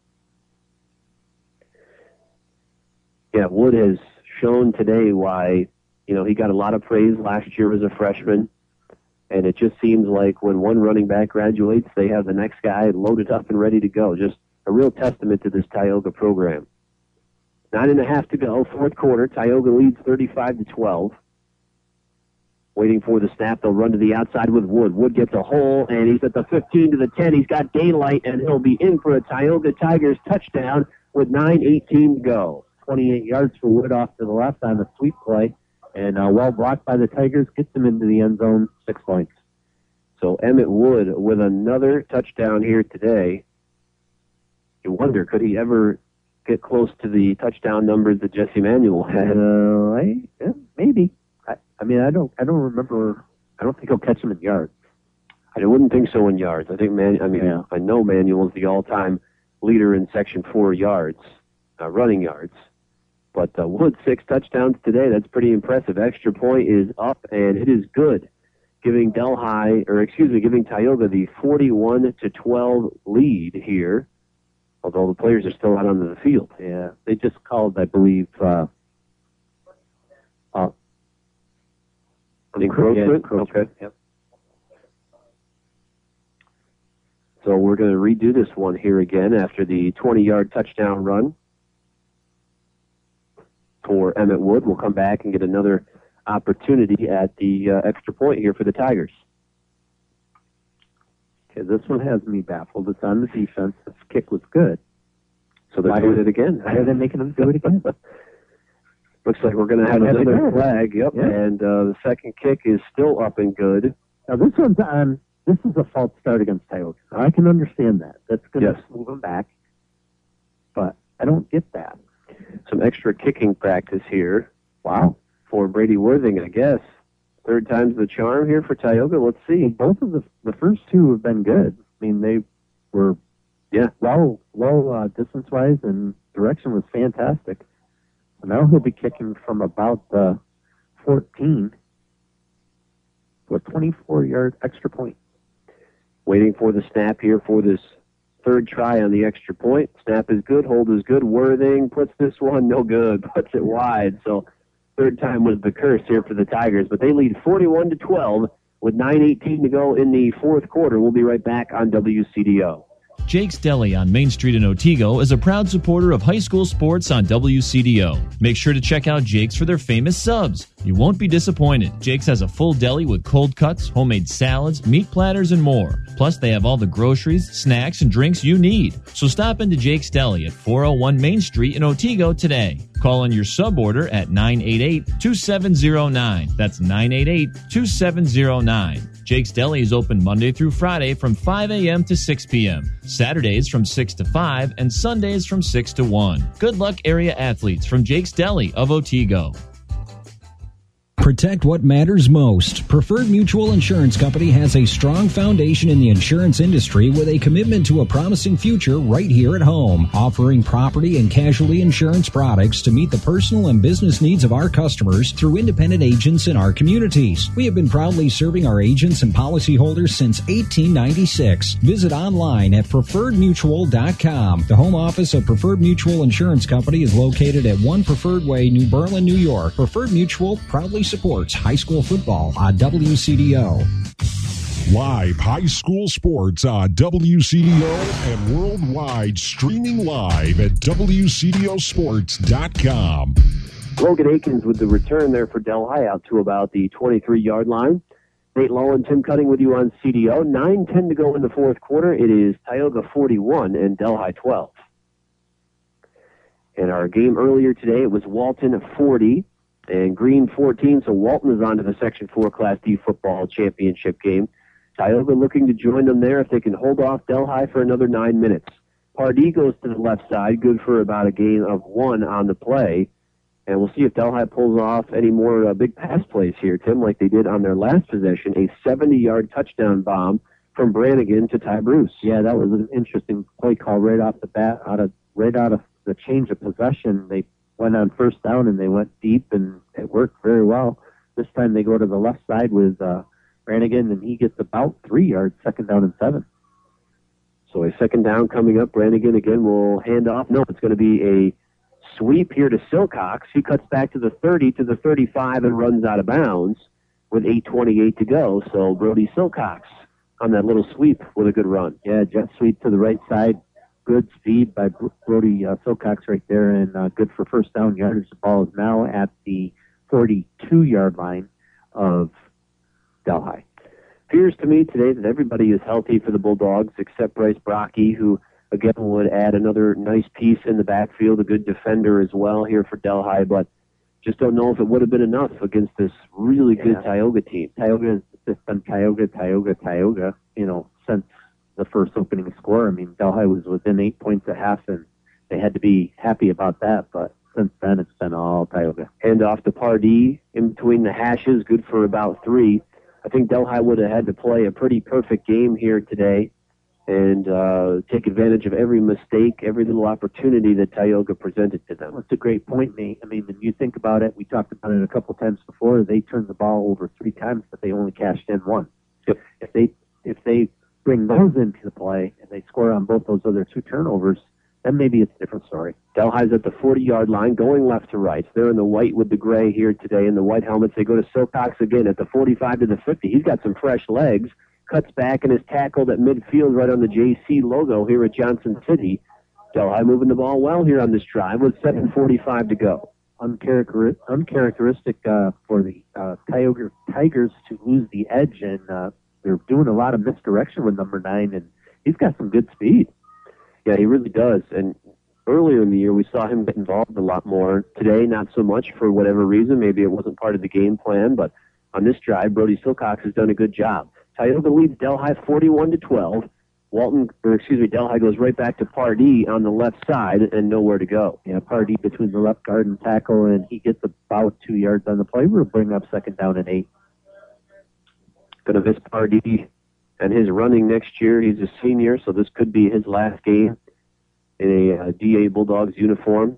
Yeah, Wood has shown today why, you know, he got a lot of praise last year as a freshman, and it just seems like when one running back graduates, they have the next guy loaded up and ready to go. Just a real testament to this Tioga program. Nine and a half to go, fourth quarter. Tioga leads thirty-five to twelve. Waiting for the snap, they'll run to the outside with Wood. Wood gets a hole, and he's at the fifteen to the ten. He's got daylight, and he'll be in for a Tioga Tigers touchdown with nine eighteen to go. twenty-eight yards for Wood off to the left on the sweep play, and uh, well blocked by the Tigers, gets them into the end zone, six points. So Emmett Wood with another touchdown here today. You wonder, could he ever get close to the touchdown numbers that Jesse Manuel had? Uh, I, yeah, maybe. I, I mean, I don't, I don't remember. I don't think he'll catch him in yards. I wouldn't think so in yards. I think Man. I mean, yeah. I know Manuel's the all-time leader in Section Four yards, uh, running yards. But uh, Wood, six touchdowns today. That's pretty impressive. Extra point is up, and it is good. giving Delhi, or excuse me, giving Tioga the forty-one to twelve lead here, although the players are still out onto the field. Yeah, they just called, I believe, uh, uh, encroachment? Yeah, encroachment. Okay. Yep. So we're going to redo this one here again after the twenty-yard touchdown run for Emmett Wood. We'll come back and get another opportunity at the uh, extra point here for the Tigers. Okay, this one has me baffled. It's on the defense. This kick was good. So they're why doing are, it again. Why are they making them do it again? Looks like we're going to have Yeah, another they flag. Yep, Yeah. and uh, the second kick is still up and good. Now, this one's on. This is a false start against Tioga. I can understand that. That's going to Yes. move them back. But I don't get that. Some extra kicking practice here. Wow. For Brady Worthing, I guess. Third time's the charm here for Tioga. Let's see. Both of the the first two have been good. I mean, they were yeah well, well uh, distance wise, and direction was fantastic. So now he'll be kicking from about the fourteen to a twenty-four yard extra point. Waiting for the snap here for this third try on the extra point. Snap is good, hold is good. Worthing puts this one no good, puts it wide. So third time was the curse here for the Tigers, but they lead forty-one to twelve with nine eighteen to go in the fourth quarter. We'll be right back on W C D O. Jake's Deli on Main Street in Otsego is a proud supporter of high school sports on W C D O. Make sure to check out Jake's for their famous subs. You won't be disappointed. Jake's has a full deli with cold cuts, homemade salads, meat platters, and more. Plus, they have all the groceries, snacks, and drinks you need. So stop into Jake's Deli at four oh one Main Street in Otsego today. Call on your sub order at nine eight eight, two seven zero nine. That's nine eight eight, two seven zero nine. Jake's Deli is open Monday through Friday from five a.m. to six p.m., Saturdays from six to five, and Sundays from six to one. Good luck, area athletes from Jake's Deli of Otsego. Protect what matters most. Preferred Mutual Insurance Company has a strong foundation in the insurance industry with a commitment to a promising future right here at home, offering property and casualty insurance products to meet the personal and business needs of our customers through independent agents in our communities. We have been proudly serving our agents and policyholders since eighteen ninety-six. Visit online at preferred mutual dot com. The home office of Preferred Mutual Insurance Company is located at one Preferred Way, New Berlin, New York. Preferred Mutual proudly supports high school football on W C D O. Live high school sports on W C D O and worldwide, streaming live at W C D O sports dot com. Logan Akins with the return there for Delhi out to about the twenty-three yard line. Nate Lowen, Tim Cutting with you on C D O. nine ten to go in the fourth quarter. It is Tioga forty-one and Delhi twelve. In our game earlier today, it was Walton forty and Green fourteen, so Walton is on to the Section four Class D football championship game. Tioga looking to join them there if they can hold off Delhi for another nine minutes. Pardee goes to the left side, good for about a gain of one on the play. And we'll see if Delhi pulls off any more uh, big pass plays here, Tim, like they did on their last possession, a seventy yard touchdown bomb from Brannigan to Ty Bruce. Yeah, that was an interesting play call right off the bat, out of right out of the change of possession. They went on first down and they went deep, and it worked very well. This time they go to the left side with uh, Brannigan, and he gets about three yards, second down and seven. So a second down coming up. Brannigan again will hand off. No, it's going to be a sweep here to Silcox. He cuts back to the thirty, to the thirty-five, and runs out of bounds with eight twenty-eight to go. So Brody Silcox on that little sweep with a good run. Yeah, jet sweep to the right side. Good speed by Brody uh, Silcox right there, and uh, good for first down yardage. The ball is now at the forty-two yard line of Delhi. Appears to me today that everybody is healthy for the Bulldogs except Bryce Brocky, who again would add another nice piece in the backfield, a good defender as well here for Delhi, but just don't know if it would have been enough against this really good yeah. Tioga team. Tioga has been Tioga, Tioga, Tioga, you know, since the first opening score. I mean, Delhi was within eight points at half, and they had to be happy about that, but since then it's been all Tioga. Hand off to Pardee in between the hashes, good for about three. I think Delhi would have had to play a pretty perfect game here today and uh, take advantage of every mistake, every little opportunity that Tioga presented to them. That's a great point, Nate. I mean, when you think about it, we talked about it a couple times before. They turned the ball over three times, but they only cashed in one. Yep. If they if they bring those into the play and they score on both those other two turnovers, then maybe it's a different story. Delhi's at the forty-yard line, going left to right. They're in the white with the gray here today in the white helmets. They go to Silcox again at the forty-five to the fifty. He's got some fresh legs. Cuts back and is tackled at midfield right on the J C logo here at Johnson City. Delhi moving the ball well here on this drive with seven forty-five to go. Uncharacter- uncharacteristic uh, for the uh, Tioga Tigers to lose the edge, and uh, they're doing a lot of misdirection with number nine, and he's got some good speed. Yeah, he really does. And earlier in the year, we saw him get involved a lot more. Today, not so much for whatever reason. Maybe it wasn't part of the game plan, but on this drive, Brody Silcox has done a good job. Tioga leads Delhi forty-one to twelve. Walton, or excuse me, Delhi goes right back to Pardee on the left side and nowhere to go. Yeah, Pardee between the left guard and tackle, and he gets about two yards on the play. We'll bring up second down and eight. Going to miss Pardee and his running next year. He's a senior, so this could be his last game in a uh, D A Bulldogs uniform.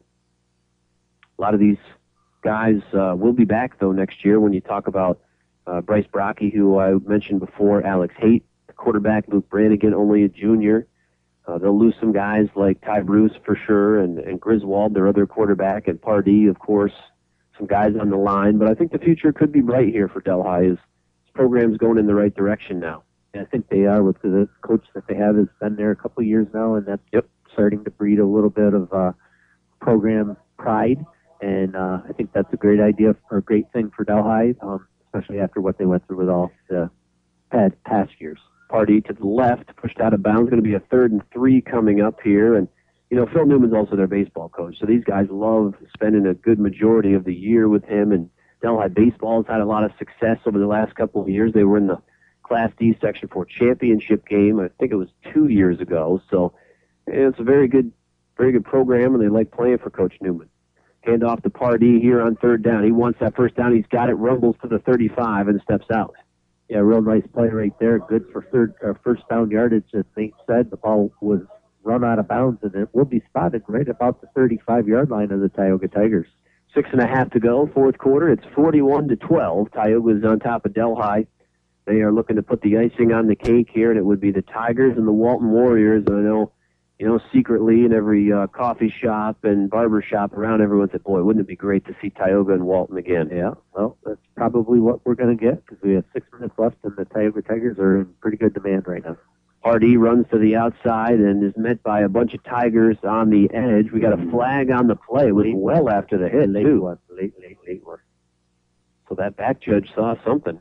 A lot of these guys uh, will be back, though, next year when you talk about Uh, Bryce Brocky, who I mentioned before, Alex Haight, the quarterback, Luke Brannigan, only a junior. Uh, they'll lose some guys like Ty Bruce for sure, and, and Griswold, their other quarterback, and Pardee, of course, some guys on the line. But I think the future could be bright here for Delhi. His, his program's going in the right direction now. And I think they are with the coach that they have has been there a couple of years now, and that's yep. starting to breed a little bit of uh, program pride. And uh, I think that's a great idea or a great thing for Delhi. Um, especially after what they went through with all the past years. Pardee to the left, pushed out of bounds. Going to be a third and three coming up here. And, you know, Phil Newman's also their baseball coach. So these guys love spending a good majority of the year with him. And Delhi baseball has had a lot of success over the last couple of years. They were in the Class D Section four championship game. I think it was two years ago. So it's a very good, very good program, and they like playing for Coach Newman. Hand off to Pardee here on third down. He wants that first down. He's got it, rumbles to the thirty-five, and steps out. Yeah, real nice play right there. Good for third, uh, first down yardage. As Nate said, the ball was run out of bounds, and it will be spotted right about the thirty-five-yard line of the Tioga Tigers. Six and a half to go, fourth quarter. It's forty-one to twelve. Tioga's on top of Delhi. They are looking to put the icing on the cake here, and it would be the Tigers and the Walton Warriors. And I know, you know, secretly in every uh, coffee shop and barber shop around, everyone said, boy, wouldn't it be great to see Tioga and Walton again? Yeah, well, that's probably what we're going to get because we have six minutes left, and the Tioga Tigers are in pretty good demand right now. Pardee runs to the outside and is met by a bunch of Tigers on the edge. We got a flag on the play. It was well after the hit, late too. One, late, late, late one. So that back judge saw something.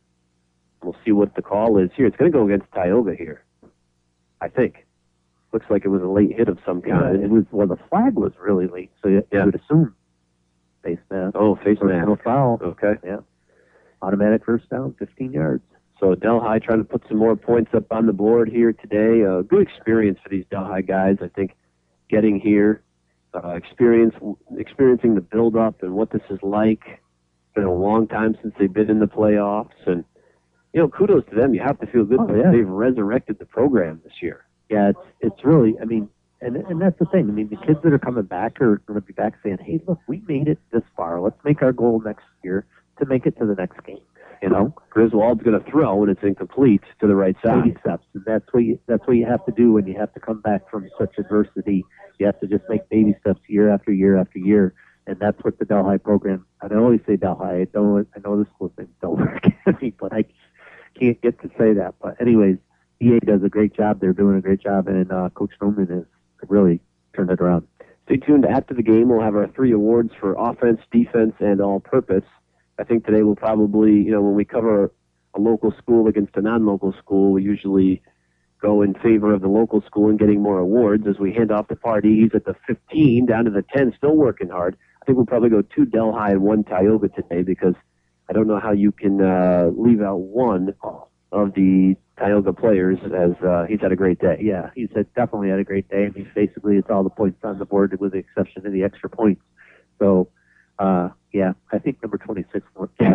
We'll see what the call is here. It's going to go against Tioga here, I think. Looks like it was a late hit of some kind. Yeah, it was, well, the flag was really late, so you, yeah. you would assume face mask. Oh, face mask. No foul. Okay. Yeah. Automatic first down, fifteen yards. So Delhi trying to put some more points up on the board here today. A uh, good experience for these Delhi guys, I think, getting here, uh, experience experiencing the build-up and what this is like. It's been a long time since they've been in the playoffs. And, you know, kudos to them. You have to feel good oh, that yeah. they've resurrected the program this year. Yeah, it's it's really, I mean, and and that's the thing. I mean, the kids that are coming back are going to be back saying, hey, look, we made it this far. Let's make our goal next year to make it to the next game. You know, Griswold's going to throw when it's incomplete to the right side. Baby steps, and that's what you, that's what you have to do when you have to come back from such adversity. You have to just make baby steps year after year after year, and that's what the Delhi program. And I always say Delhi. I don't. I know this school thing don't work at me, but I can't get to say that. But anyways. D A does a great job. They're doing a great job, and uh, Coach Newman has really turned it around. Stay tuned. After the game, we'll have our three awards for offense, defense, and all-purpose. I think today we'll probably, you know, when we cover a local school against a non-local school, we usually go in favor of the local school and getting more awards. As we hand off to Pardee, he's at the fifteen, down to the ten, still working hard. I think we'll probably go two Delhi and one Tioga today because I don't know how you can uh, leave out one of the Tioga players as uh, he's had a great day. Yeah, he's had, definitely had a great day. I mean, basically it's all the points on the board with the exception of the extra points. So, uh, yeah, I think number twenty-six,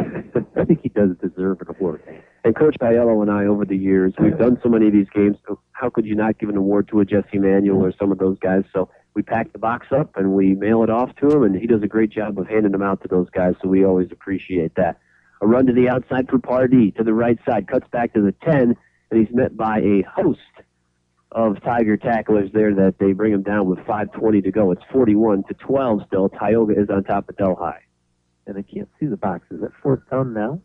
I think he does deserve an award. And Coach Aiello and I, over the years, we've done so many of these games. how could you not give an award to a Jesse Manuel or some of those guys? So we pack the box up and we mail it off to him, and he does a great job of handing them out to those guys, so we always appreciate that. A run to the outside for Pardee, to the right side, cuts back to the ten, and he's met by a host of Tiger tacklers there that they bring him down with five twenty to go. It's forty-one to twelve still. Tioga is on top of Delhi. And I can't see the box. Is that fourth down now?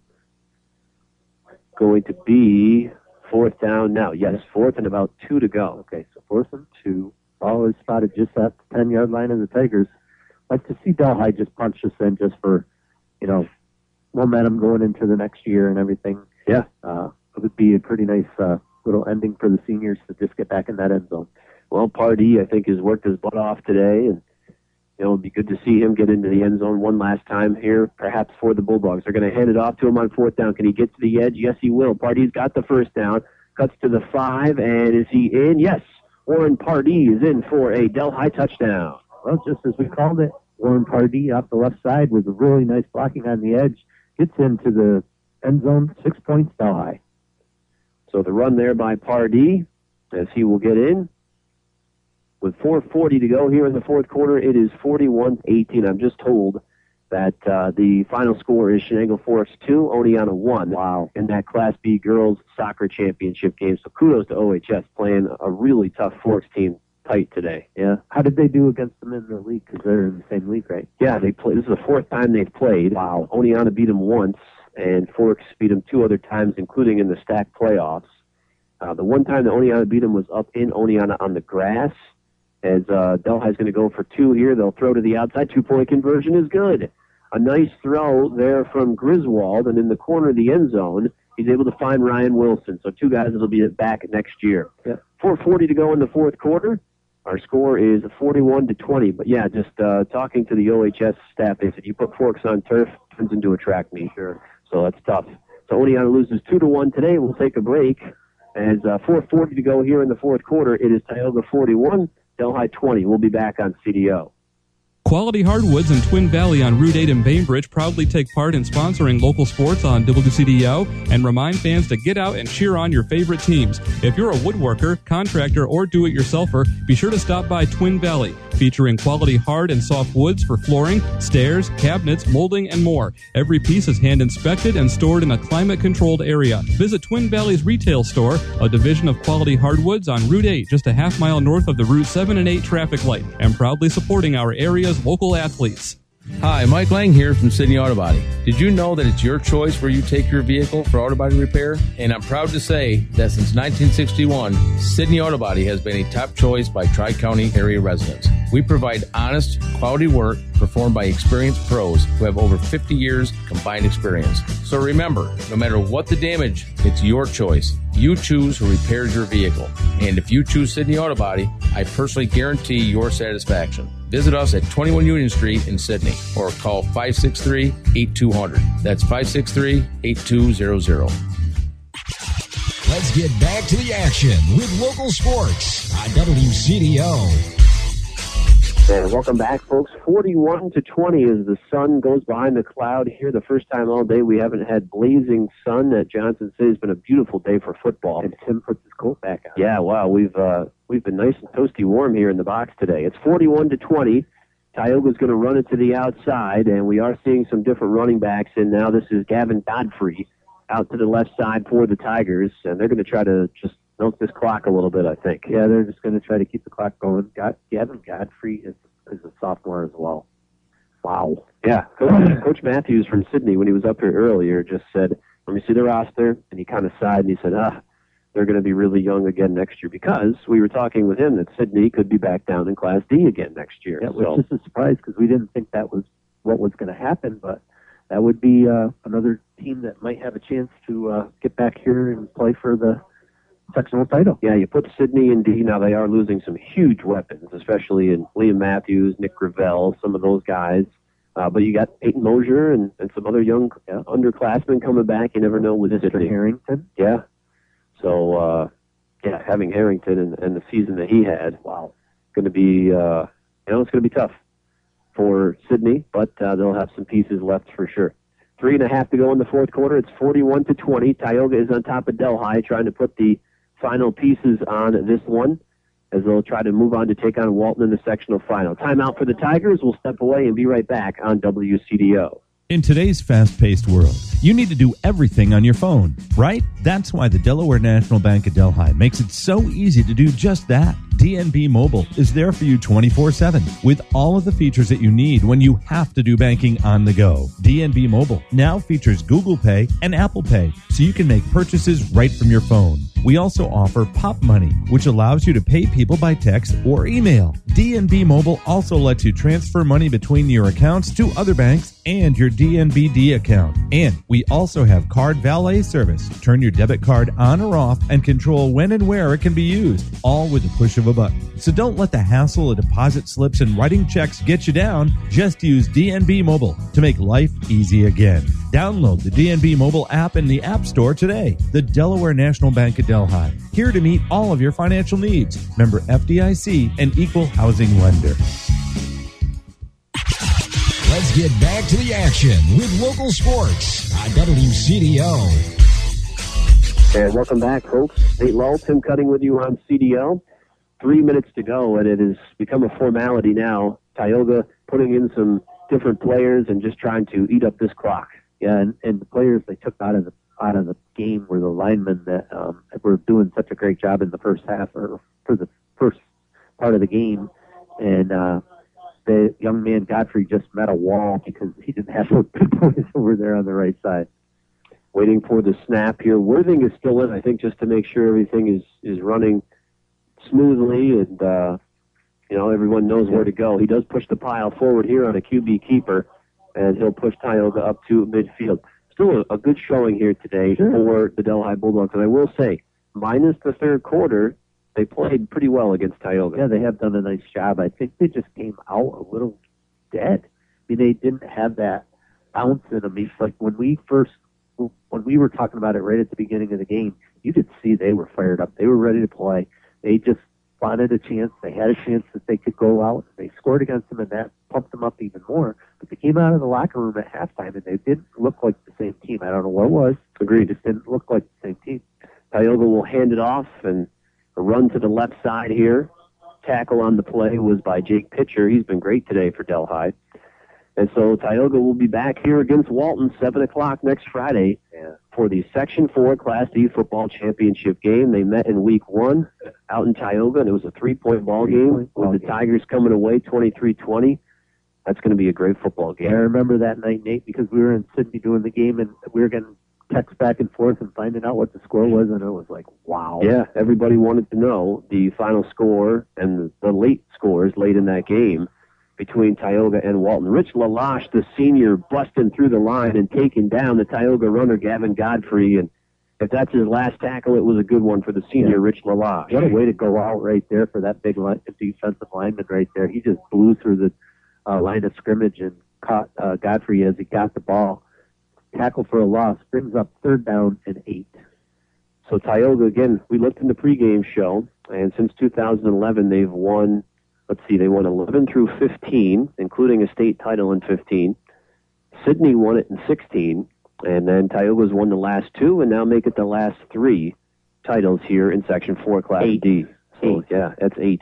Going to be fourth down now. Yes, fourth and about two to go. Okay, so fourth and two. Ball is spotted just at the ten-yard line of the Tigers. Like to see Delhi just punch us in just for, you know, momentum going into the next year and everything. Yeah. Uh, it would be a pretty nice uh, little ending for the seniors to just get back in that end zone. Well, Pardee, I think, has worked his butt off today, and you know, it'd be good to see him get into the end zone one last time here, perhaps for the Bulldogs. They're going to hand it off to him on fourth down. Can he get to the edge? Yes, he will. Pardee's got the first down, cuts to the five, and is he in? Yes. Warren Pardee is in for a Delhi touchdown. Well, just as we called it, Warren Pardee off the left side with a really nice blocking on the edge, gets into the end zone, six points, Delhi. So the run there by Pardee, as he will get in. With four forty to go here in the fourth quarter, it is forty-one to eighteen. I'm just told that uh, the final score is Shenango Forest two, Oneonta one. Wow. In that Class B girls soccer championship game. So kudos to O H S playing a really tough Forks team tight today. Yeah. How did they do against them in the league? Because they're in the same league, right? Yeah, they play. This is the fourth time they've played. Wow. Oneonta beat them once, and Forks beat them two other times, including in the stack playoffs. Uh, the one time that Oneonta beat them was up in Oneonta on the grass. As uh, Delhi's going to go for two here. They'll throw to the outside. Two-point conversion is good. A nice throw there from Griswold, and in the corner of the end zone, he's able to find Ryan Wilson. So two guys will be back next year. Yep. four forty to go in the fourth quarter. Our score is forty-one to twenty. But, yeah, just uh, talking to the O H S staff, they said you put Forks on turf, turns into a track meet. Sure. So that's tough. So Oneonta loses two to one today. We'll take a break. As uh, four forty to go here in the fourth quarter, it is Tioga forty-one, Delhi twenty. We'll be back on C D O. Quality Hardwoods in Twin Valley on Route eight in Bainbridge proudly take part in sponsoring local sports on W C D O and remind fans to get out and cheer on your favorite teams. If you're a woodworker, contractor, or do-it-yourselfer, be sure to stop by Twin Valley, featuring quality hard and soft woods for flooring, stairs, cabinets, molding, and more. Every piece is hand-inspected and stored in a climate-controlled area. Visit Twin Valley's retail store, a division of Quality Hardwoods on Route eight, just a half mile north of the Route seven and eight traffic light, and proudly supporting our area's local athletes. Hi, Mike Lang here from Sydney Auto Body. Did you know that it's your choice where you take your vehicle for auto body repair? And I'm proud to say that since nineteen sixty-one, Sydney Auto Body has been a top choice by Tri-County area residents. We provide honest, quality work performed by experienced pros who have over fifty years combined experience. So remember, no matter what the damage, it's your choice. You choose who repairs your vehicle. And if you choose Sydney Auto Body, I personally guarantee your satisfaction. Visit us at twenty-one Union Street in Sydney or call five six three, eight two zero zero. That's five six three, eight two zero zero. Let's get back to the action with local sports on W C D O. And welcome back, folks. forty-one to twenty as the sun goes behind the cloud here. The first time all day we haven't had blazing sun at Johnson City. It's been a beautiful day for football. And Tim puts his coat back on. Yeah, wow. We've uh, we've been nice and toasty warm here in the box today. It's forty-one to twenty. Tioga's going to run it to the outside, and we are seeing some different running backs. And now this is Gavin Godfrey out to the left side for the Tigers, and they're going to try to just milk this clock a little bit, I think. Yeah, they're just going to try to keep the clock going. God, Gavin Godfrey is, is a sophomore as well. Wow. Yeah, Coach, Coach Matthews from Sydney, when he was up here earlier, just said, let me see the roster, and he kind of sighed, and he said, ah, they're going to be really young again next year, because we were talking with him that Sydney could be back down in Class D again next year. Yeah, which so. is a surprise, because we didn't think that was what was going to happen, but that would be uh, another team that might have a chance to uh, get back here and play for the sectional title. Yeah, you put Sydney in D. Now they are losing some huge weapons, especially in Liam Matthews, Nick Gravel, some of those guys. Uh, but you got Peyton Mosier and, and some other young uh, underclassmen coming back. You never know with Mister Sydney. Harrington. Yeah. So, uh, yeah, having Harrington and, and the season that he had, wow, going to be, uh, you know, it's going to be tough for Sydney, but uh, they'll have some pieces left for sure. Three and a half to go in the fourth quarter. It's forty-one to twenty. Tioga is on top of Delhi, trying to put the final pieces on this one as they'll try to move on to take on Walton in the sectional final. Timeout for the Tigers. We'll step away and be right back on W C D O. In today's fast-paced world, you need to do everything on your phone, right? That's why the Delaware National Bank of Delhi makes it so easy to do just that. D N B Mobile is there for you twenty-four seven with all of the features that you need when you have to do banking on the go. D N B Mobile now features Google Pay and Apple Pay, so you can make purchases right from your phone. We also offer Pop Money, which allows you to pay people by text or email. D N B Mobile also lets you transfer money between your accounts to other banks and your D N B D account. And we also have Card Valet service. Turn your debit card on or off and control when and where it can be used, all with the push of a button. So don't let the hassle of deposit slips and writing checks get you down. Just use D N B Mobile to make life easy again. Download the D N B Mobile app in the App Store today. The Delaware National Bank of Delhi, here to meet all of your financial needs. Member F D I C and Equal Housing Lender. Let's get back to the action with local sports on W C D O. And welcome back, folks. Nate Lull, Tim Cutting with you on C D O. Three minutes to go, and it has become a formality now. Tioga putting in some different players and just trying to eat up this clock. Yeah, and, and the players they took out of the out of the game were the linemen that um, were doing such a great job in the first half or for the first part of the game. And uh, the young man Godfrey just met a wall because he didn't have those big boys over there on the right side. Waiting for the snap here. Worthing is still in, I think, just to make sure everything is, is running smoothly and, uh, you know, everyone knows where to go. He does push the pile forward here on a Q B keeper, and he'll push Tioga up to midfield. Still a, a good showing here today sure. for the Delhi Bulldogs. And I will say, minus the third quarter, they played pretty well against Tioga. Yeah, they have done a nice job. I think they just came out a little dead. I mean, they didn't have that bounce in them. It's like when we first, when we were talking about it right at the beginning of the game, you could see they were fired up. They were ready to play. They just wanted a chance. They had a chance that they could go out. They scored against them, and that pumped them up even more. But they came out of the locker room at halftime, and they didn't look like the same team. I don't know what it was. Agreed. They just didn't look like the same team. Tioga will hand it off, and a run to the left side here. Tackle on the play was by Jake Pitcher. He's been great today for Delhi. And so Tioga will be back here against Walton, seven o'clock next Friday for the Section four Class D football championship game. They met in week one out in Tioga, and it was a three-point ball game with the Tigers coming away twenty-three twenty. That's going to be a great football game. I remember that night, Nate, because we were in Sydney doing the game, and we were getting texts back and forth and finding out what the score was, and it was like, wow. Yeah, everybody wanted to know the final score and the late scores late in that game between Tioga and Walton. Rich Lalash, the senior, busting through the line and taking down the Tioga runner, Gavin Godfrey. And if that's his last tackle, it was a good one for the senior, yeah. Rich Lalash. What a way to go out right there for that big line, defensive lineman right there. He just blew through the uh, line of scrimmage and caught uh, Godfrey as he got the ball. Tackle for a loss, brings up third down and eight. So Tioga, again, we looked in the pregame show, and since two thousand eleven, they've won... Let's see, they won eleven through fifteen, including a state title in fifteen. Sydney won it in sixteen, and then Tioga's won the last two, and now make it the last three titles here in Section four Class eight. D. So, eight. yeah, that's eight.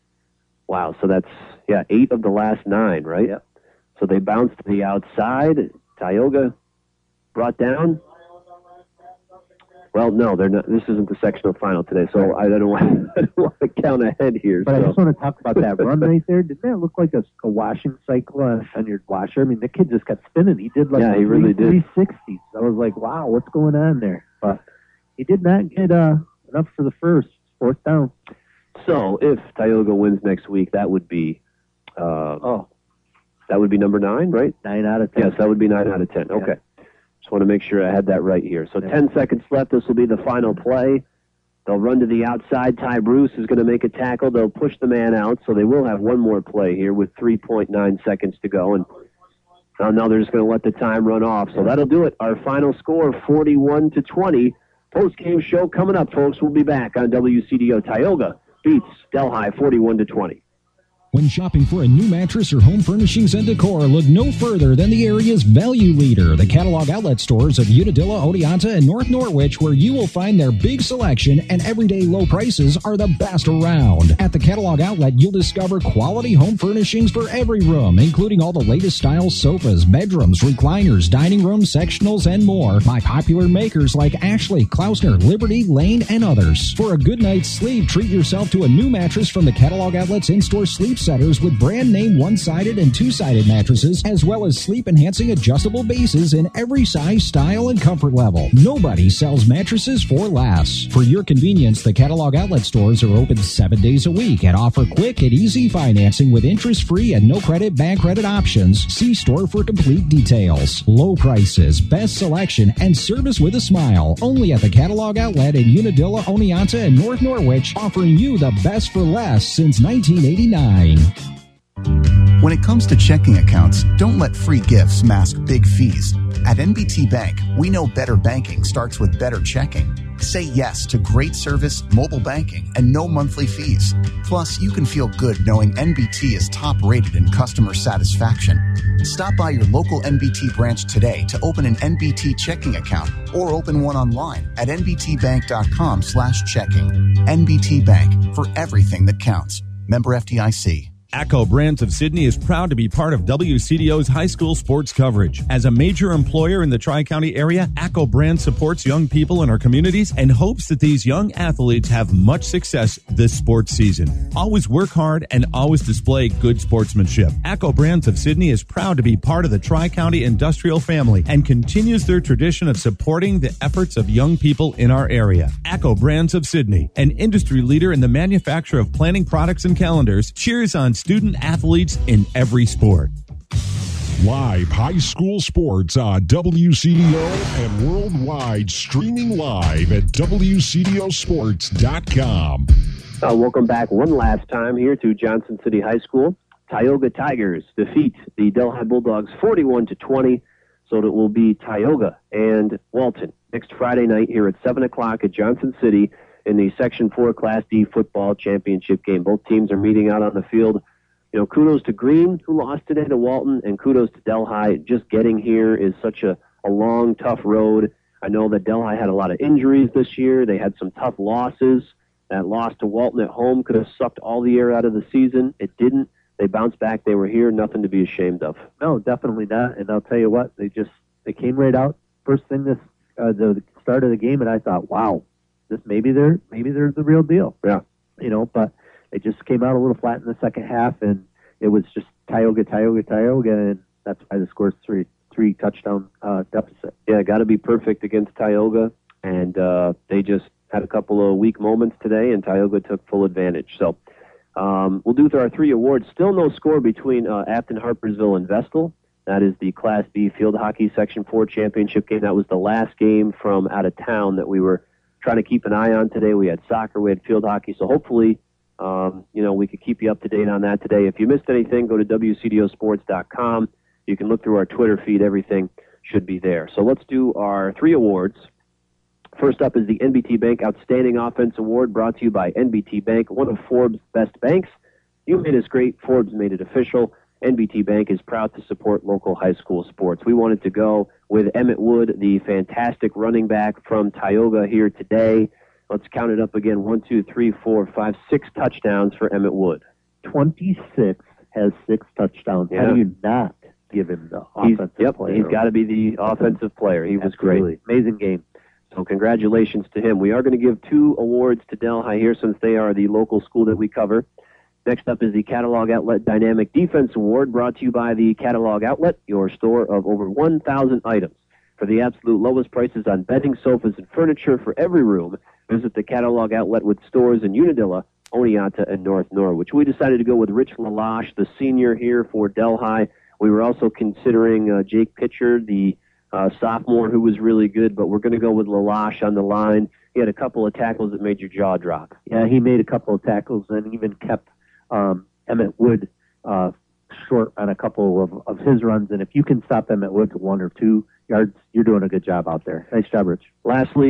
Wow, so that's, yeah, eight of the last nine, right? Yep. So they bounced to the outside. Tioga brought down. Well, no, they're not. This isn't the sectional final today, so I don't want, I don't want to count ahead here. But so. I just want to talk about that run right there. Didn't that look like a, a washing cycle on, on your washer? I mean, the kid just got spinning. He did like yeah, he really did. three sixties. I was like, wow, what's going on there? But he did not get uh, enough for the first. Fourth down. So if Tioga wins next week, that would be uh, oh, that would be number nine, right? Nine out of ten. Yes, that would be nine out of ten. Okay. Yeah. Just want to make sure I had that right here. So ten seconds left. This will be the final play. They'll run to the outside. Ty Bruce is going to make a tackle. They'll push the man out, so they will have one more play here with three point nine seconds to go. And now, now they're just going to let the time run off. So that'll do it. Our final score, forty-one to twenty. Post-game show coming up, folks. We'll be back on W C D O. Tioga beats Delhi forty-one to twenty. When shopping for a new mattress or home furnishings and decor, look no further than the area's value leader, the catalog outlet stores of Unadilla, Oneonta, and North Norwich, where you will find their big selection and everyday low prices are the best around. At the catalog outlet, you'll discover quality home furnishings for every room, including all the latest styles, sofas, bedrooms, recliners, dining rooms, sectionals, and more by popular makers like Ashley, Klausner, Liberty, Lane, and others. For a good night's sleep, treat yourself to a new mattress from the catalog outlet's in-store sleep setters with brand name one-sided and two-sided mattresses, as well as sleep-enhancing adjustable bases in every size, style, and comfort level. Nobody sells mattresses for less. For your convenience, the catalog outlet stores are open seven days a week and offer quick and easy financing with interest-free and no-credit bank credit options. See store for complete details. Low prices, best selection, and service with a smile. Only at the catalog outlet in Unadilla, Oneonta, and North Norwich, offering you the best for less since nineteen eighty-nine. When it comes to checking accounts, don't let free gifts mask big fees. At N B T Bank, we know better banking starts with better checking. Say yes to great service, mobile banking, and no monthly fees. Plus, you can feel good knowing N B T is top-rated in customer satisfaction. Stop by your local N B T branch today to open an N B T checking account or open one online at n b t bank dot com slash checking. N B T Bank, for everything that counts. Member F D I C. ACCO Brands of Sydney is proud to be part of W C D O's high school sports coverage. As a major employer in the Tri-County area, ACCO Brands supports young people in our communities and hopes that these young athletes have much success this sports season. Always work hard and always display good sportsmanship. ACCO Brands of Sydney is proud to be part of the Tri-County industrial family and continues their tradition of supporting the efforts of young people in our area. ACCO Brands of Sydney, an industry leader in the manufacture of planning products and calendars, cheers on student athletes in every sport. Live high school sports on W C D O and worldwide, streaming live at w c d o sports dot com. Uh, welcome back one last time here to Johnson City High School. Tioga Tigers defeat the Delhi Bulldogs forty-one to twenty, so it will be Tioga and Walton next Friday night here at seven o'clock at Johnson City in the Section four Class D football championship game. Both teams are meeting out on the field. You know, kudos to Green, who lost today to Walton, and kudos to Delhi. Just getting here is such a, a long, tough road. I know that Delhi had a lot of injuries this year. They had some tough losses. That loss to Walton at home could have sucked all the air out of the season. It didn't. They bounced back. They were here. Nothing to be ashamed of. No, definitely not. And I'll tell you what, they just they came right out first thing this uh, the start of the game, and I thought, wow, this maybe they're maybe they're the real deal. Yeah, you know, but they just came out a little flat in the second half, and it was just Tioga, Tioga, Tioga, and that's why the score's three three touchdown uh, deficit. Yeah, got to be perfect against Tioga, and uh, they just had a couple of weak moments today, and Tioga took full advantage. So um, we'll do through our three awards. Still no score between uh, Afton, Harpersville, and Vestal. That is the Class B field hockey Section four championship game. That was the last game from out of town that we were trying to keep an eye on today. We had soccer, we had field hockey, so hopefully Um, you know, we could keep you up to date on that today. If you missed anything, go to w c d o sports dot com. You can look through our Twitter feed. Everything should be there. So let's do our three awards. First up is the N B T Bank Outstanding Offense Award, brought to you by N B T Bank, one of Forbes' best banks. You made us great. Forbes made it official. N B T Bank is proud to support local high school sports. We wanted to go with Emmett Wood, the fantastic running back from Tioga here today. Let's count it up again. One, two, three, four, five, six touchdowns for Emmett Wood. twenty-six has six touchdowns. Yeah. How do you not give him the offensive he's, yep, player? He's got to be the offensive player. He was Absolutely. great. Amazing game. So congratulations to him. We are going to give two awards to Delhi here since they are the local school that we cover. Next up is the Catalog Outlet Dynamic Defense Award, brought to you by the Catalog Outlet, your store of over one thousand items. For the absolute lowest prices on bedding, sofas, and furniture for every room, visit the Catalog Outlet with stores in Unadilla, Oneonta, and North Norwich. We decided to go with Rich Lalash, the senior here for Delhi. We were also considering uh, Jake Pitcher, the uh, sophomore, who was really good, but we're going to go with Lalash on the line. He had a couple of tackles that made your jaw drop. Yeah, he made a couple of tackles and even kept um, Emmett Wood uh, short on a couple of, of his runs. And if you can stop Emmett Wood to one or two yards, you're doing a good job out there. Nice job, Rich. Lastly,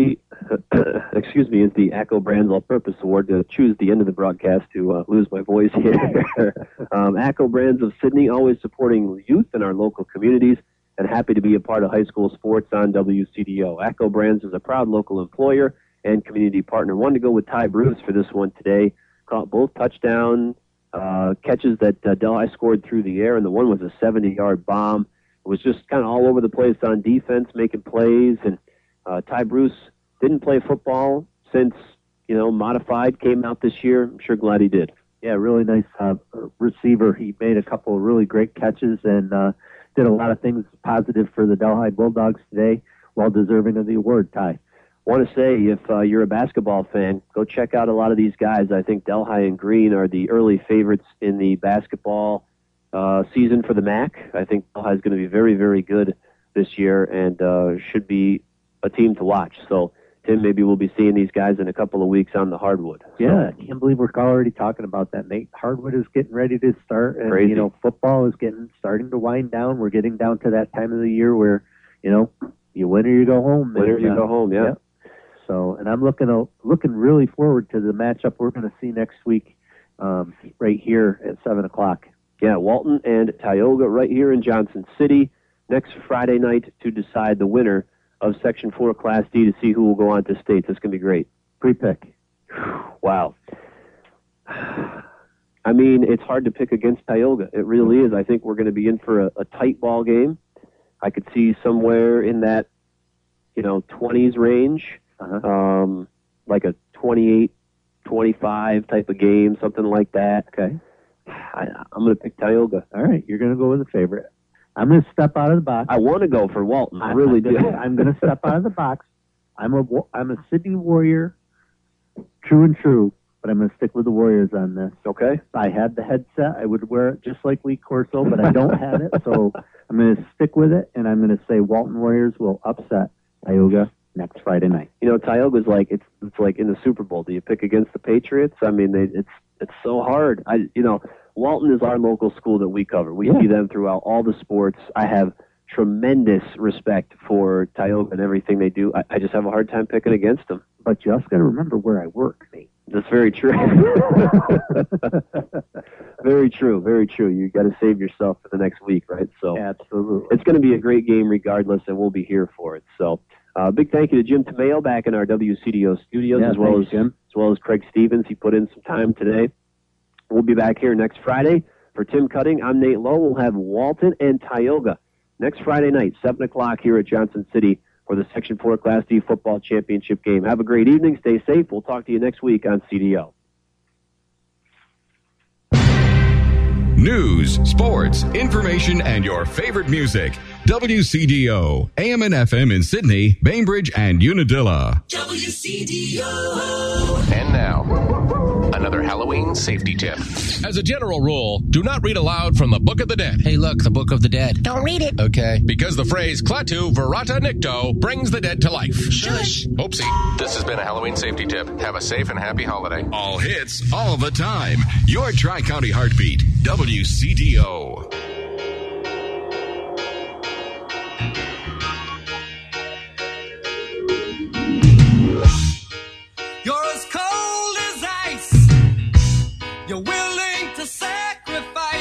excuse me, is the ACCO Brands All-Purpose Award. To choose the end of the broadcast to uh, lose my voice here. um, ACCO Brands of Sydney, always supporting youth in our local communities, and happy to be a part of high school sports on W C D O. ACCO Brands is a proud local employer and community partner. Wanted to go with Ty Bruce for this one today. Caught both touchdown uh, catches that uh, Delhi scored through the air, and the one was a seventy-yard bomb. It was just kind of all over the place on defense, making plays, and uh, Ty Bruce didn't play football since, you know, modified, came out this year. I'm sure glad he did. Yeah, really nice uh, receiver. He made a couple of really great catches and uh, did a lot of things positive for the Delhi Bulldogs today, well deserving of the award, Ty. Want to say, if uh, you're a basketball fan, go check out a lot of these guys. I think Delhi and Green are the early favorites in the basketball uh, season for the M A C. I think Delhi is going to be very, very good this year and uh, should be a team to watch. So, Tim, maybe we'll be seeing these guys in a couple of weeks on the hardwood. So, yeah, I can't believe we're already talking about that, Nate. Hardwood is getting ready to start, and crazy. You know, football is getting starting to wind down. We're getting down to that time of the year where, you know, you win or you go home. Win or you uh, go home, yeah. yeah. So, and I'm looking uh, looking really forward to the matchup we're going to see next week, um, right here at seven o'clock. Yeah, Walton and Tioga right here in Johnson City next Friday night to decide the winner of Section four Class D to see who will go on to state. This is going to be great. Pre-pick. Wow. I mean, it's hard to pick against Tioga. It really is. I think we're going to be in for a, a tight ball game. I could see somewhere in that, you know, twenties range. Uh-huh. Um, like a twenty-eight twenty-five type of game, something like that. Okay. I, I'm going to pick Tioga. All right, you're going to go with the favorite. I'm going to step out of the box. I want to go for Walton. I I'm, really I'm do. Gonna, I'm going to step out of the box. I'm a, I'm a Sydney Warrior, true and true, but I'm going to stick with the Warriors on this. Okay. If I had the headset, I would wear it just like Lee Corso, but I don't have it, so I'm going to stick with it, and I'm going to say Walton Warriors will upset Tioga next Friday night. You know, Tioga's like it's it's like in the Super Bowl. Do you pick against the Patriots? I mean, they, it's it's so hard. I you know, Walton is our local school that we cover. We yeah. see them throughout all the sports. I have tremendous respect for Tioga and everything they do. I, I just have a hard time picking against them. But you also got to remember where I work, Nate. That's very true. Very true. Very true. You got to save yourself for the next week, right? So absolutely, it's going to be a great game regardless, and we'll be here for it. So. Uh, big thank you to Jim Tomeo back in our W C D O studios, yeah, as well thanks, as Jim. as well as Craig Stevens. He put in some time today. We'll be back here next Friday. For Tim Cutting, I'm Nate Lowe. We'll have Walton and Tioga next Friday night, seven o'clock here at Johnson City for the Section four Class D football championship game. Have a great evening. Stay safe. We'll talk to you next week on C D O. News, sports, information, and your favorite music. W C D O, A M and F M in Sydney, Bainbridge, and Unadilla. W C D O. And now, another Halloween safety tip. As a general rule, do not read aloud from the Book of the Dead. Hey, look, the Book of the Dead. Don't read it. Okay. Because the phrase Klaatu Verata Nikto brings the dead to life. Shush. Oopsie. This has been a Halloween safety tip. Have a safe and happy holiday. All hits, all the time. Your Tri-County heartbeat, W C D O. You're as cold as ice. You're willing to sacrifice